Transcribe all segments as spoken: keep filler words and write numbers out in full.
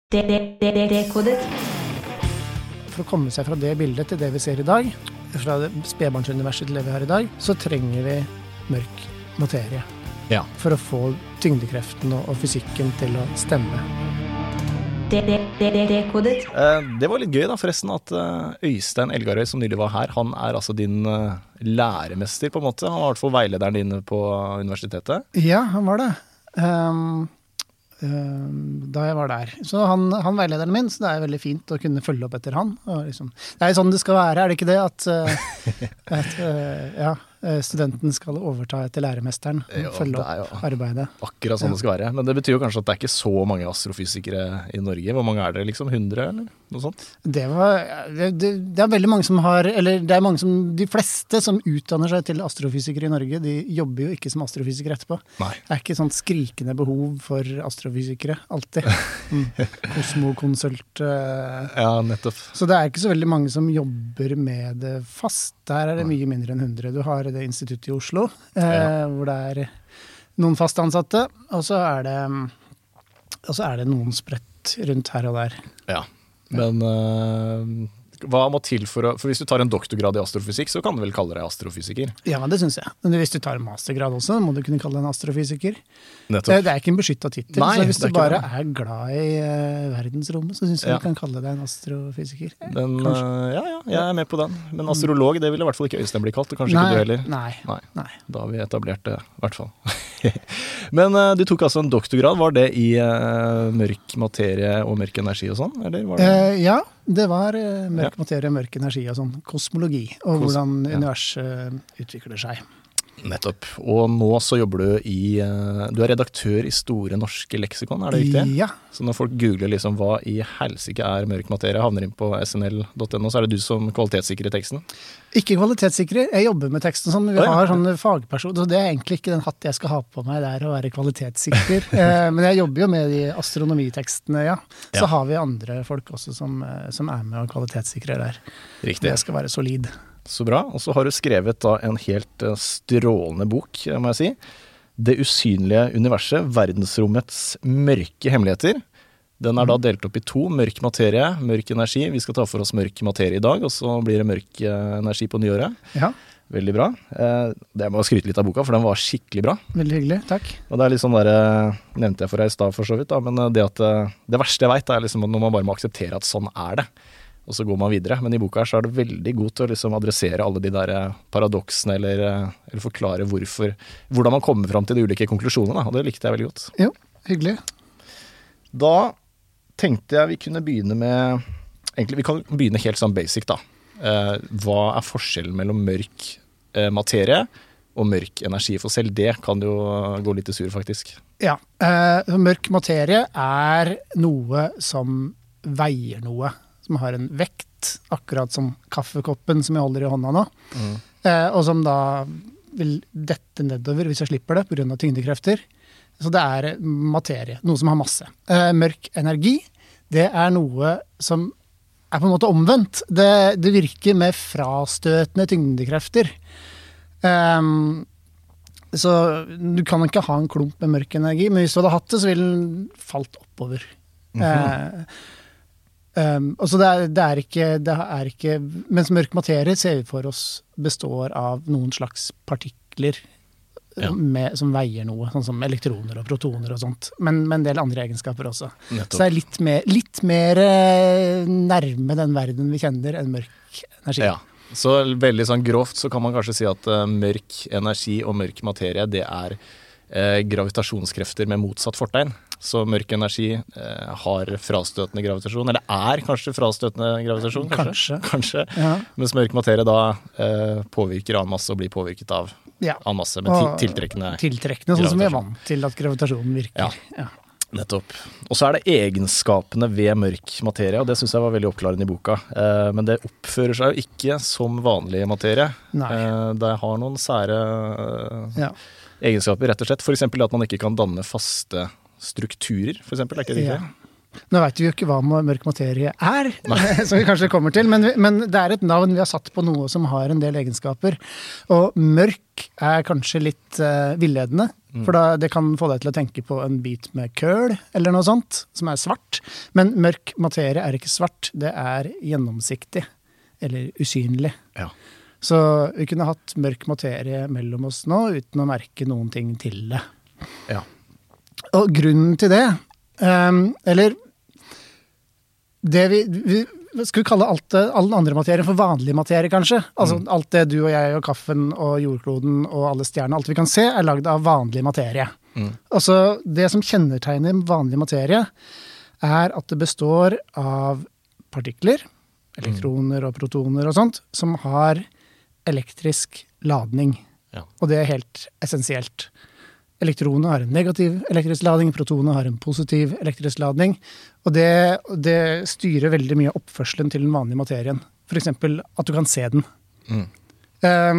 Dekodet. For å komme seg fra det bildet til det vi ser i dag, fra det spedbarnsuniverset til det vi har i dag, så trenger vi mørk materie. Ja. For å få tyngdekreften og, og fysikken til å stemme. Dekodet. Eh, det var litt gøy da, forresten, at eh, Øystein Elgarøy, som nylig var her, han er altså din eh, læremester på en måte. Han var i hvert fall veilederen din på universitetet. Ja, han var det. Um, um, da jeg var der. Så han, han veilederen min, så det er veldig fint å kunne følge opp etter han. Og liksom, det er jo sånn det skal være, er det ikke det? At, uh, at uh, ja, studenten skal overta etter læremesteren og Jo, følge det er opp jo arbeidet. Akkurat sånn det skal være. Men det betyr jo kanskje at det er ikke så mange astrofysikere i Norge. Hvor mange er det liksom? hundre eller noe sånt? Det, var, det, det, det er veldig mange som har, eller det er mange som, de fleste som utdanner seg til astrofysikere i Norge, de jobber jo ikke som astrofysikere etterpå. Nei. Det er ikke sånn skrikende behov for astrofysikere, alltid. Mm. Kosmokonsult. Uh, Ja, nettopp. så det er ikke så veldig mange som jobber med det fast. Der er det mye mindre enn hundre. Du har det instituttet i Oslo, eh, Ja. hvor det er noen fast ansatte, og så er det, og så er det noen spredt rundt her og der. Ja. Men eh, hva må til for å... For hvis du tar en doktorgrad i astrofysikk, så kan du vel kalle deg astrofysiker? Ja, det synes jeg. Men hvis du tar en mastergrad også, må du kunne kalle deg en astrofysiker. Det, Nettopp. det er ikke en beskyttet titel, Nei, så hvis det du er ikke bare det. er glad i uh, verdensrommet, så synes jeg Ja. du kan kalle deg en astrofysiker. Men Kanskje. eh, ja, ja, jeg er med på den. Men astrolog, det ville i hvert fall ikke Øystein bli kalt, og kanskje Nei, ikke du heller. Nei, Nei. nei. Da har vi etablert det, i hvert fall. Men eh, du tok altså en doktorgrad. Var det i eh, mørk materie og mørk energi og sånn? Eller var det? Eh, ja, det var eh, mørk materie, mørk energi og sånn kosmologi, og Kos- hvordan ja. universet utvikler seg. Nettopp. Og nå så jobber du i eh, Du er redaktør i Store norske leksikon, er det riktig? Ja, Så når folk googler liksom hva i helsike er mørk materie, havner inn på s n l punktum n o, så er det du som kvalitetssikrer teksten? ikke kvalitetssikrer. Jeg jobber med teksten sånn. Vi Å, ja. har sånne fagpersoner, så det er egentlig ikke den hatt jeg skal ha på meg der å være kvalitetssikrer. eh, men jeg jobber jo med de astronomitekstene, ja. Så Ja. har vi andre folk også som, eh, som er med og kvalitetssikrer der. Riktig. Det skal være solid. Så bra. Og så har du skrevet da en helt eh, strålende bok, eh, må jeg si. Det usynlige universet, verdensrommets mørke hemmeligheter. Den er da delt opp i to. Mørk materie, mørk energi. Vi skal ta for oss mørk materie i dag, og så blir det mørk eh, energi på nyåret. Ja, Veldig bra. Eh, det må jeg skryte litt av boka, for den var skikkelig bra. veldig hyggelig. Takk. Og det er litt sånn der, eh, nevnte jeg for deg i stad for så vidt, da, men eh, det, at, eh, det verste jeg vet er liksom at når man bare må akseptere at sånn er det, og så går man videre. Men i boka her så er det veldig god til å liksom adressere alle de der eh, paradoksene, eller, eh, eller forklare hvorfor, hvordan man kommer fram til de ulike konklusjonene, da, og det likte jeg veldig godt. Jo, hyggelig. Da tenkte jeg vi kunne begynne med, egentlig vi kan begynne helt sånn basic da. Eh, hva er forskjellen mellom mørk eh, materie og mørk energi? For selv det kan jo gå litt i sur faktisk. Ja, eh, så mørk materie er noe som veier noe, som har en vekt, akkurat som kaffekoppen som jeg holder i hånda nå, Mm. eh, og som da vil dette nedover hvis jeg slipper det på grunn av tyngdekrefter. Så det er materie, noe som har masse. Eh, mørk energi, det er noe som er på en måte omvendt. Det, det virker med frastøtende tyngdekrefter. Um, så du kan ikke ha en klump med mørk energi, men hvis du hadde hatt det, så ville den falt oppover. Eh, um, og så det er, det, er ikke, det er ikke Mens mørk materie ser vi for oss består av noen slags partikler Ja. med, som veier noe, sånn som elektroner og protoner og sånt, men med en del andre egenskaper også. Nettopp. Så det er litt mer, litt mer eh, nærme den verden vi kjenner enn mørk energi. Ja, så veldig sånn grovt så kan man kanskje si at eh, mørk energi og mørk materie, det er eh, gravitasjonskrefter med motsatt fortegn. Så mørk energi eh, har frastøtende gravitasjon, eller er kanskje frastøtende gravitasjon, kanskje? Kanskje. kanskje. Ja. Mens mørk materie da eh, påvirker annen masse og blir påvirket av Ja. annen masse, men Og til, tiltrekkende. Tiltrekkende, sånn som vi er gravitasjon. vant til at gravitasjonen virker. Ja. Ja. Nettopp. Og så er det egenskapene ved mørk materie, og det synes jeg var veldig oppklarende i boka. Eh, men det oppfører seg jo ikke som vanlig materie. Nei. Eh, det har noen sære eh, Ja. egenskaper, rett og slett. For eksempel at man ikke kan danne faste strukturer, for eksempel. Er ikke det Ja. riktig? Nå vet vi jo ikke hva mørk materie er, som vi kanskje kommer til, men, men det er et navn vi har satt på noe som har en del egenskaper. Og mørk er kanskje litt uh, villedende, mm. for da, det kan få deg til å tenke på en bit med køl, eller noe sånt, som er svart. Men mørk materie er ikke svart, det er gjennomsiktig, eller usynlig. Ja. Så vi kunne hatt mørk materie mellom oss nå, uten å merke noen ting til det. Ja. Og grunnen til det, um, eller det vi, vi skal vi kalle alt, all den andre materie for vanlig materie, kanskje? Altså mm. alt det du og jeg og kaffen og jordkloden og alle stjerner, alt vi kan se, er laget av vanlig materie. Mm. Altså, det som kjennetegner vanlig materie, er at det består av partikler, elektroner og protoner og sånt, som har elektrisk ladning. Ja. Og det er helt essensielt. Elektronene har en negativ elektrisk ladning, protonene har en positiv elektrisk ladning, og det, det styrer veldig mye oppførselen til den vanlige materien. For eksempel at du kan se den. Mm. Um,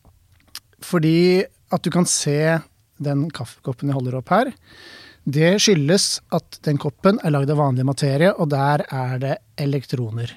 fordi at du kan se den kaffekoppen jeg holder opp her, det skyldes at den koppen er laget av vanlig materie, og der er det elektroner.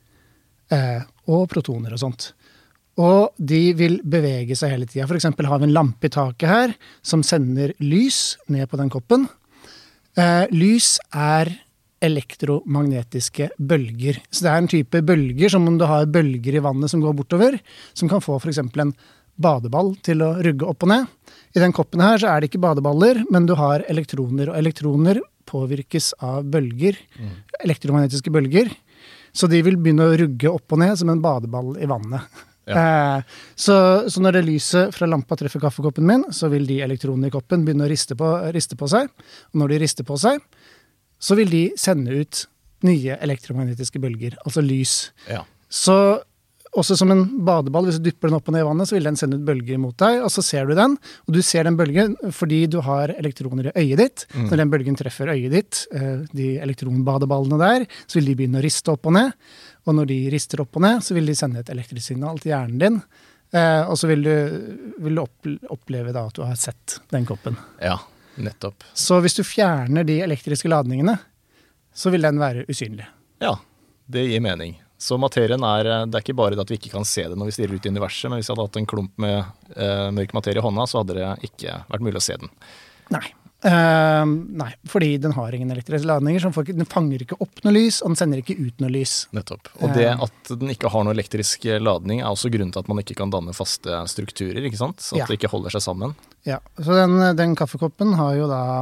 Uh, og protoner og sånt. Og de vil bevege seg hele tiden. For eksempel har vi en lampe i taket her, som sender lys ned på den koppen. Eh, lys er elektromagnetiske bølger. Så det er en type bølger, som om du har bølger i vannet som går bortover, som kan få for eksempel en badeball til å rugge opp og ned. I den koppen her så er det ikke badeballer, men du har elektroner, og elektroner påvirkes av bølger, mm. elektromagnetiske bølger. Så de vil begynne å rugge opp og ned som en badeball i vannet. Ja. Eh, så, så når det lyset fra lampa treffer kaffekoppen min, så vil de elektronene i koppen begynne å riste på, riste på seg. Og når de rister på seg, så vil de sende ut nye elektromagnetiske bølger, altså lys. Ja. Så også som en badeball, hvis du dypper den opp og ned i vannet, så vil den sende ut bølger mot deg, og så ser du den, og du ser den bølgen fordi du har elektroner i øyet ditt. Mm. Når den bølgen treffer øyet ditt, de elektronbadeballene der, så vil de begynne å riste opp og ned. Og når de rister opp og ned, så vil de sende et elektrisk signal til hjernen din. Eh, og så vil du, vil du oppleve da at du har sett den koppen. Ja, nettopp. Så hvis du fjerner de elektriske ladningene, så vil den være usynlig. Ja, det gir mening. Så materien er, det er ikke bare det at vi ikke kan se det når vi stirrer ut i universet, men hvis vi hadde hatt en klump med eh, mørk materie i hånda, så hadde det ikke vært mulig å se den. Nei. Uh, nei, fordi den har ingen elektriske ladninger, så den fanger ikke opp noe lys, og den sender ikke ut noe lys. Nettopp. Og det at den ikke har noe elektrisk ladning er også grunnen til at man ikke kan danne faste strukturer, ikke sant? Så at ja. Det ikke holder seg sammen. Ja, så den, den kaffekoppen har jo da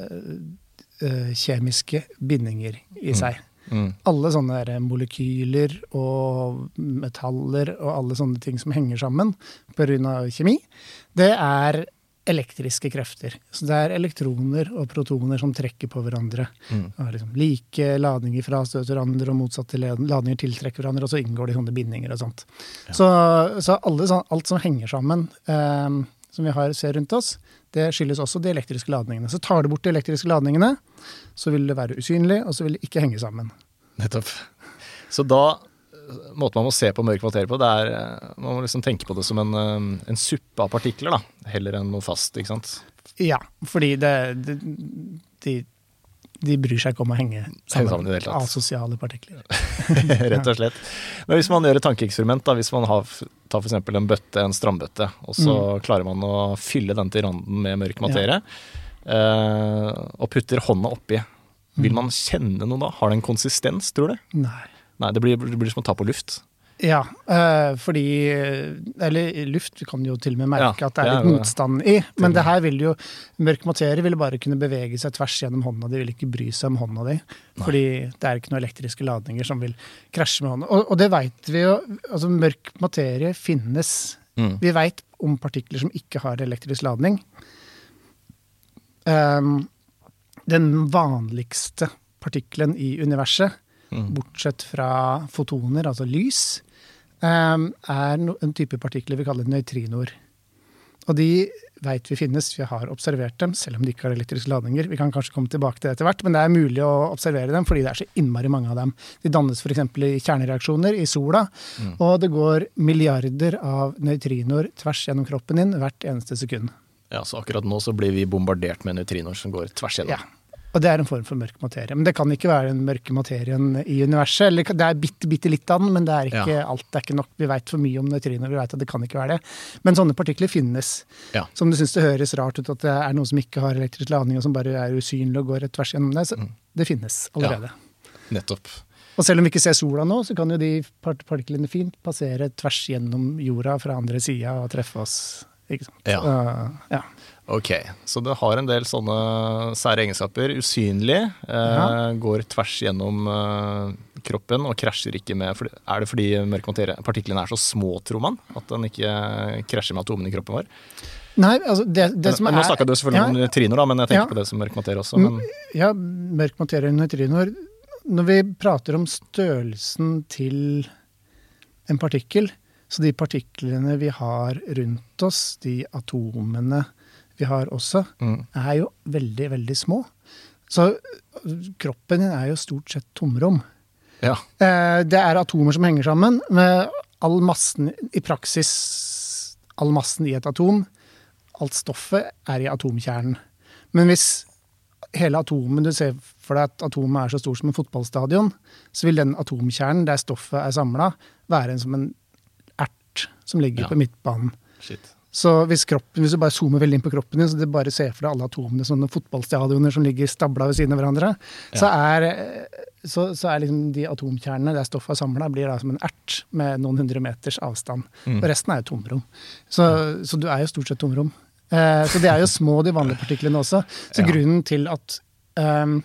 uh, kjemiske bindinger i mm. seg. Mm. Alle sånne der molekyler og metaller og alle sånne ting som henger sammen på grunn av kjemi, det er elektriske krefter. Så det er elektroner og protoner som trekker på hverandre. Mm. Liksom like ladninger frastøter hverandre, og motsatte ladninger tiltrekker hverandre, og så inngår det sånne bindinger og sånt. Ja. Så, så alle, alt som henger sammen, eh, som vi har ser rundt oss, det skyldes også de elektriske ladningene. Så tar du bort de elektriske ladningene, så vil det være usynlig, og så vil det ikke henge sammen. Nettopp. Så da måten man må se på mørk materie på, det er, man må liksom tenke på det som en, en suppe av partikler, da, heller enn noe fast, ikke sant? Ja, fordi det, det, de, de bryr seg ikke om å henge sammen, sammen i det hele tatt. Av sosiale partikler. Rett og slett. Men hvis man gjør et tankeeksperiment, da, hvis man har, tar for eksempel en bøtte, en strambøtte, og så mm. klarer man å fylle den til randen med mørk materie, ja. eh, og putter hånda oppi, vil man kjenne noe da? Har det en konsistens, tror du? Nei. Nei, det blir, det blir som å ta på luft. Ja, øh, fordi, eller luft, vi kan jo til og med merke ja, at det er litt motstand i, men det her vil jo, mørk materie vil bare kunne bevege seg tvers gjennom hånda, de vil ikke bry seg om hånda di, fordi det er ikke noen elektriske ladninger som vil krasje med hånda. Og, og det vet vi jo, altså mørk materie finnes, mm. vi vet om partikler som ikke har elektrisk ladning. Um, den vanligste partikkelen i universet, Mm. bortsett fra fotoner, altså lys, um, er no, en type partikler vi kaller nøytrinoer. Og de vet vi finnes, vi har observert dem, selv om de ikke har elektriske ladninger. Vi kan kanskje komme tilbake til det etter hvert, men det er mulig å observere dem, fordi det er så innmari mange av dem. De dannes for eksempel i kjernereaksjoner i sola, mm. og det går milliarder av nøytrinoer tvers gjennom kroppen din hvert eneste sekund. Ja, så akkurat nå så blir vi bombardert med nøytrinoer som går tvers gjennom. Ja. Og det er en form for mørk materie. Men det kan ikke være den mørke materien i universet. Eller det er bitte, bitte litt av den, men det er ikke ja. alt. Det er ikke nok. Vi vet for mye om nøytriner, vi vet at det kan ikke være det. Men sånne partikler finnes. Ja. Som du synes det høres rart ut at det er noe som ikke har elektrisk ladning, og som bare er usynlig og går rett tvers gjennom det. Så mm. det finnes allerede. Ja. Nettopp. Og selv om vi ikke ser sola nå, så kan jo de partiklene fint passere tvers gjennom jorda fra andre siden og treffe oss. Ikke sant? Ja. Uh, ja. Ok, så det har en del sånne sære egenskaper. Usynlig, eh, ja. går tvers gjennom eh, kroppen og krasjer ikke med. For, er det fordi mørk materie, partiklene er så små, tror man, at den ikke krasjer med atomene i kroppen vår? Nei, altså det, det som men, er... Nå snakket du selvfølgelig ja. om neutriner, da, men jeg tenker ja. på det som mørk materie også. Men... Ja, mørk materie og neutriner. Når vi prater om størrelsen til en partikkel, så de partiklene vi har rundt oss, de atomene vi har også, mm. er jo veldig, veldig små. Så kroppen din er jo stort sett tomrom. Ja. Det er atomer som henger sammen, med all massen, i praksis, all massen i et atom, alt stoffet er i atomkjernen. Men hvis hele atomen, du ser for deg at atomet er så stort som en fotballstadion, så vil den atomkjernen der stoffet er samlet, være en som en ert som ligger ja. på midtbanen. Shit. Så hvis, kroppen, hvis du bare zoomer veldig inn på kroppen din, så du bare ser for deg alle atomene, sånne fotballstadioner som ligger stablet ved siden av hverandre, ja. så er, så, så er liksom de atomkjernene der stoffet er samlet, blir da som en ert med noen hundre meters avstand. Mm. Og resten er jo tomrom. Så, mm. så du er jo stort sett tomrom. Eh, så det er jo små, de vanlige partiklene også. Så ja. grunnen til at um,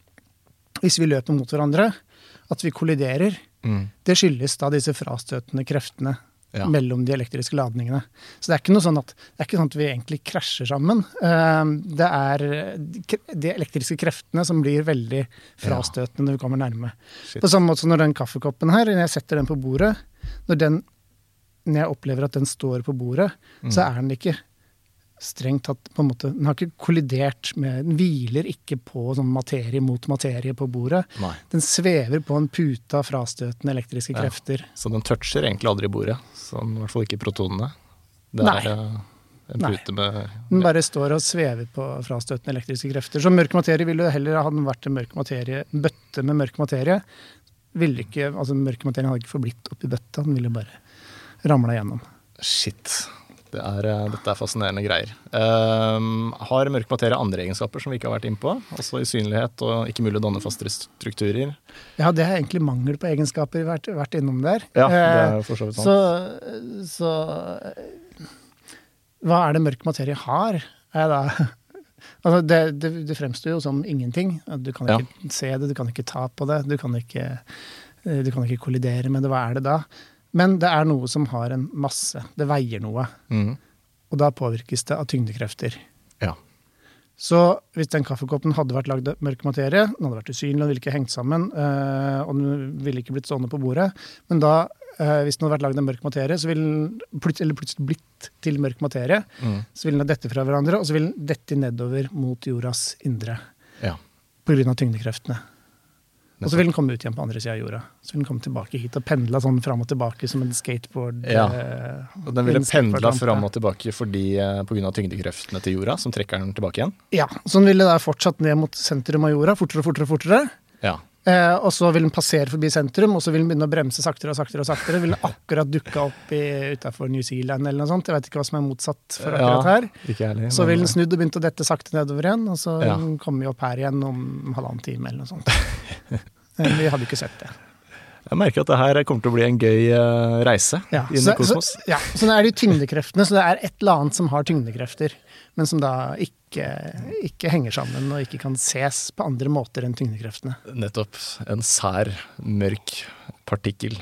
hvis vi løper mot hverandre, at vi kolliderer, mm. det skyldes da disse frastøtende kreftene ja. mellom de elektriske ladningene. Så det er ikke noe sånn at, det er ikke sånn at vi egentlig krasjer sammen. Det er de elektriske kreftene som blir veldig frastøtende når vi kommer nærme. Shit. På samme måte som når den kaffekoppen her, når jeg setter den på bordet, når, den, når jeg opplever at den står på bordet, mm. så er den ikke strengt tatt på en måte, den har ikke kollidert med, den hviler ikke på sånn materie mot materie på bordet. Nei. Den svever på en puta frastøtende elektriske ja. krefter. Så den toucher egentlig aldri bordet, sånn, i hvert fall ikke protonene. Det Nei. er en pute Nei. med... Den bare står og svever på frastøtende elektriske krefter. Så mørk materie ville heller ha den vært en mørk materie, en bøtte med mørk materie. Ville ikke, altså mørk materie hadde ikke forblitt oppi bøtta, den ville bare ramla gjennom. Shit. Det er, dette er fascinerende greier. Um, har mørk materie andre egenskaper som vi ikke har vært inne på? Altså usynlighet og ikke mulig å danne faste strukturer? Ja, det er egentlig mangel på egenskaper vi har vært, vært innom der. Ja, det er for så vidt sant. Så, så hva er det mørk materie har? Er da, altså det, det, det fremstår jo som ingenting. Du kan ikke ja. se det, du kan ikke ta på det, du kan ikke, du kan ikke kollidere med det. Hva er det da? Men det er noe som har en masse. Det veier noe. Mm. Og da påvirkes det av tyngdekrefter. Ja. Så hvis den kaffekoppen hadde vært lagd av mørk materie, den hadde vært usynlig, den ville ikke hengt sammen, og den ville ikke blitt stående på bordet, men da, hvis den hadde vært lagd av mørk materie, så ville den plutselig, eller plutselig blitt til mørk materie, mm. så ville den dette fra hverandre, og så ville den dette nedover mot jordas indre. Ja. På grunn av tyngdekreftene. Og så vil den komme ut igjen på andre siden av jorda. Så vil den komme tilbake hit og pendle sånn fram og tilbake som en skateboard. Ja, og den ville pendla fram og tilbake fordi, på grunn av tyngdekreftene til jorda, som trekker den tilbake igjen? Ja, så den ville da fortsatt ned mot sentrum av jorda, fortere, fortere, fortere. Ja. Eh, og så vil den passere forbi sentrum, og så vil den begynne å bremse saktere og saktere og saktere. Vil den akkurat dukke opp i, utenfor New Zealand eller noe sånt. Jeg vet ikke hva som er motsatt for akkurat her. Ja, ikke ærlig, så vil den snudd og begynt å dette sakte nedover igjen, og så ja. kommer vi opp her igjen om halvannen time eller noe sånt. Vi hadde ikke sett det. Jeg merker at det her kommer til å bli en gøy uh, reise ja, inn så, i kosmos. Så, ja, så nå er det jo tyngdekreftene, så det er et eller annet som har tyngdekrefter, men som da ikke, ikke henger sammen og ikke kan ses på andre måter enn tyngdekreftene. Nettopp. En sær, mørk partikkel.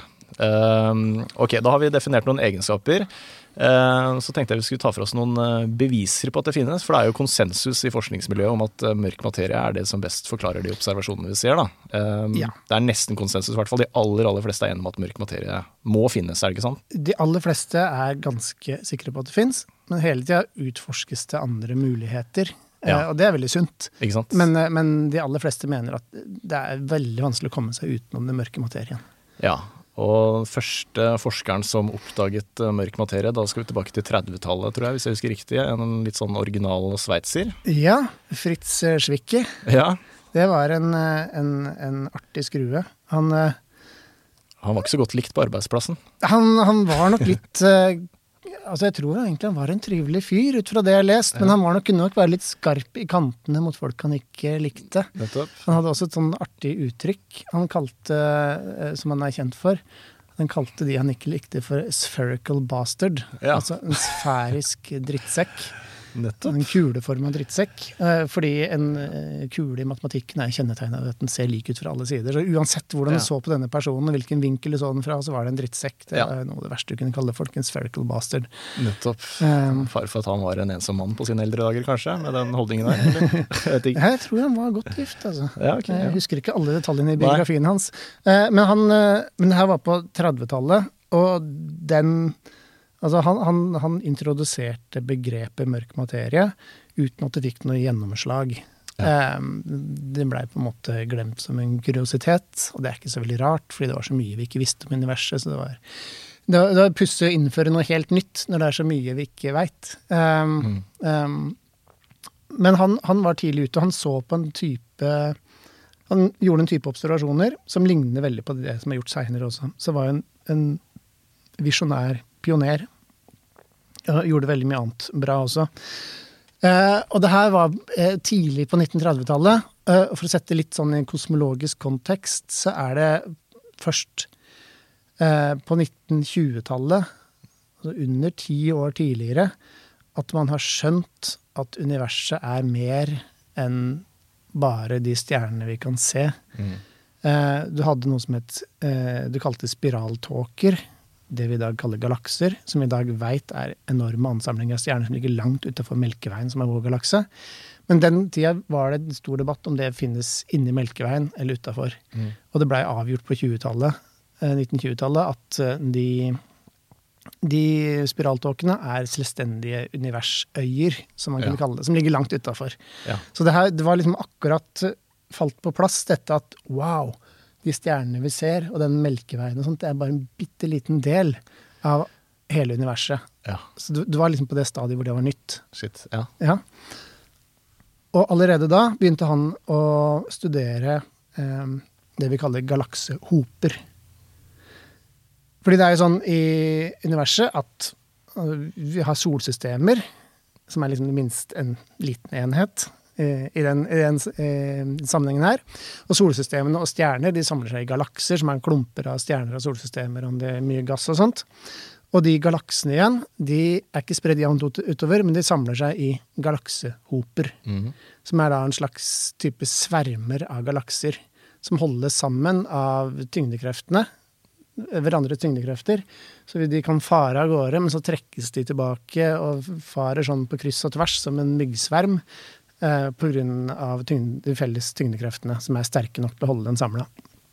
Uh, ok, da har vi definert noen egenskaper. Uh, så tenkte jeg vi skulle ta for oss noen uh, beviser på at det finnes, for det er jo konsensus i forskningsmiljøet om at uh, mørk materie er det som best forklarer de observasjonene vi ser. Da. Uh, ja. Det er nesten konsensus, i hvert fall de aller, aller fleste er enige om at mørk materie må finnes, er det ikke sant? De aller fleste er ganske sikre på at det finnes, men hele tiden utforskes det andre muligheter. Ja. Og det er veldig sunt. Ikke sant? Men, men de aller fleste mener at det er veldig vanskelig å komme seg utenom den mørke materien. Ja, og første forskeren som oppdaget mørk materie, da skal vi tilbake til trettitallet, tror jeg, hvis jeg husker riktig, en litt sånn original sveitser. Ja, Fritz Zwicky. Ja. Det var en, en, en artig skrue. Han, han var ikke så godt likt på arbeidsplassen. Han, han var nok litt altså jeg tror egentlig han var en trivelig fyr ut fra det jeg har lest, ja. Men han var nok, kunne nok være litt skarp i kantene mot folk han ikke likte. Nettopp. Han hadde også et sånn artig uttrykk han kalte, som han er kjent for, han kalte de han ikke likte for spherical bastard, ja. Altså en sfærisk drittsekk. Nettopp. En kuleform av drittsekk, fordi en kule i matematikken er kjennetegnet av at den ser lik ut fra alle sider. Så uansett hvordan du ja. Så på denne personen, og hvilken vinkel du så den fra, så var det en drittsekk. Det ja. Er noe av det verste du kunne kalle folk, en spherical bastard. Nettopp. Um, Far for at han var en ensom mann på sine eldre dager, kanskje, med den holdningen der. Eller? Jeg, jeg tror han var godt gift, altså. Ja, okay, ja. Jeg husker ikke alle detaljene i biografien Nei. Hans. Men, han, men det her var på trettitallet, og den... Altså han, han, han introduserte begrepet mørk materie uten at det fikk noe gjennomslag. Ja. Um, det ble på en måte glemt som en kuriositet, og det er ikke så veldig rart, fordi det var så mye vi ikke visste om universet, så det var, det var, det var pussig å innføre noe helt nytt når det er så mye vi ikke vet. Um, mm. um, men han, han var tidlig ute, og han så på en type, han gjorde en type observasjoner som ligner veldig på det som er gjort senere også. Så var en, en visjonær pioner, gjorde veldig mye annet bra også. Eh, og det her var eh, tidlig på nitten trettitallet, eh, og for å sette litt sånn i en kosmologisk kontekst, så er det først eh, på nitten tjuetallet, altså under ti år tidligere, at man har skjønt at universet er mer enn bare de stjernene vi kan se. Mm. Eh, du hadde noe som het, eh, du kalte spiraltåker, det vi i dag kaller galakser, som vi i dag vet er enorme ansamlinger av stjerner som ligger langt utenfor Melkeveien, som er vår galakse. Men den tiden var det en stor debatt om det finnes inni Melkeveien eller utenfor. Mm. Og det ble avgjort på tjuetallet, nitten tjue-tallet at de, de spiraltåkene er selvstendige universøyer, som man kan ja. Kalle det, som ligger langt utenfor. Ja. Så det, her, det var liksom akkurat falt på plass dette at wow, de stjernene vi ser, og den Melkeveien og sånt, det er bare en bitte liten del av hele universet. Ja. Så du, du var liksom på det stadiet hvor det var nytt. Shit, ja. Ja. Og allerede da begynte han å studere eh, det vi kaller galaksehoper. Fordi det er jo sånn i universet at vi har solsystemer, som er liksom minst en liten enhet, i den, i den eh, sammenhengen her. Og solsystemene og stjerner, de samler seg i galakser, som er klumper av stjerner og solsystemer, om det er mye gass og sånt. Og de galaksene igjen, de er ikke spredd jevnt utover, men de samler seg i galaksehoper, mm. som er da en slags type svermer av galakser, som holdes sammen av tyngdekreftene, hverandre tyngdekrefter, så de kan fare av gårde, men så trekkes de tilbake og farer sånn på kryss og tvers som en myggsverm, på grunn av tyngde, de felles tyngdekreftene som er sterke nok til å holde den samlet.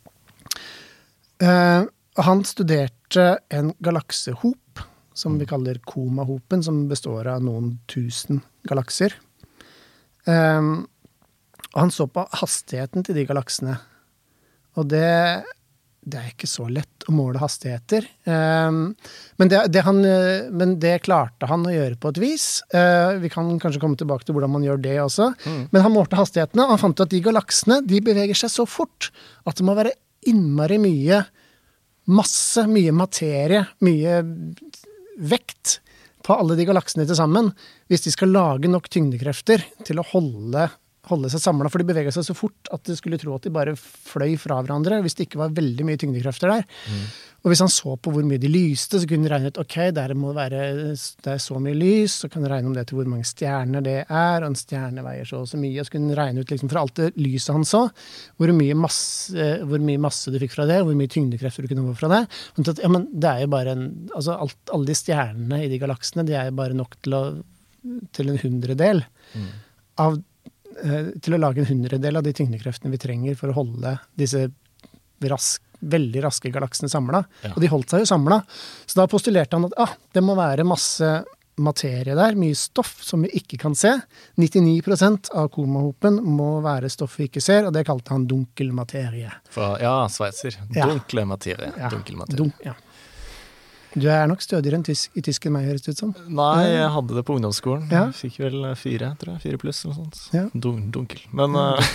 Uh, han studerte en galaksehop, som vi kaller Coma-hopen, som består av noen tusen galakser. Uh, og han så på hastigheten til de galaksene. Og det, det er ikke så lett å måle hastigheter. Um, men, det, det han, men det klarte han å gjøre på et vis. Uh, vi kan kanskje komme tilbake til hvordan man gjør det også. Mm. Men han målte hastighetene, og han fant ut at de galaksene de beveger seg så fort at det må være innmari mye masse, mye materie, mye vekt på alle de galaksene til sammen, hvis de skal lage nok tyngdekrefter til å holde holde seg samlet, for de beveger seg så fort at du skulle tro at de bare fløy fra hverandre, hvis det ikke var veldig mye tyngdekrefter der. Mm. Og hvis han så på hvor mye de lyste, så kunne han regne ut, ok, der må være, det er så mye lys, så kan han regne om det til hvor mange stjerner det er, og en stjerne veier så og så mye, og så kunne han regne ut liksom, for alt det lyset han så, hvor mye masse, hvor mye masse du fikk fra det, hvor mye tyngdekrefter du kunne få fra det. Og at, ja, men det er jo bare en, altså alt, alle de stjernene i de galaksene, de er jo bare nok til, å, til en hundredel mm. av til å lage en hundredel av de tyngdekreftene vi trenger for å holde disse rask, veldig raske galaksene samlet. Ja. Og de holdt seg jo samlet. Så da postulerte han at ah, det må være masse materie der, mye stoff som vi ikke kan se. nittini prosent av Coma-hopen må være stoff vi ikke ser, og det kalte han dunkel materie. For, ja, sveitser. Dunkle materie. Ja. Dunkel materie. Dun, ja. Du er nok stødigere enn tysk, i tysk enn meg, høres det ut som. Nei, jeg hadde det på ungdomsskolen. Ja. Fikk vel fire, tror jeg. Fire pluss eller noe sånt. Ja. Dun, dunkel. Men, ja, dunkel.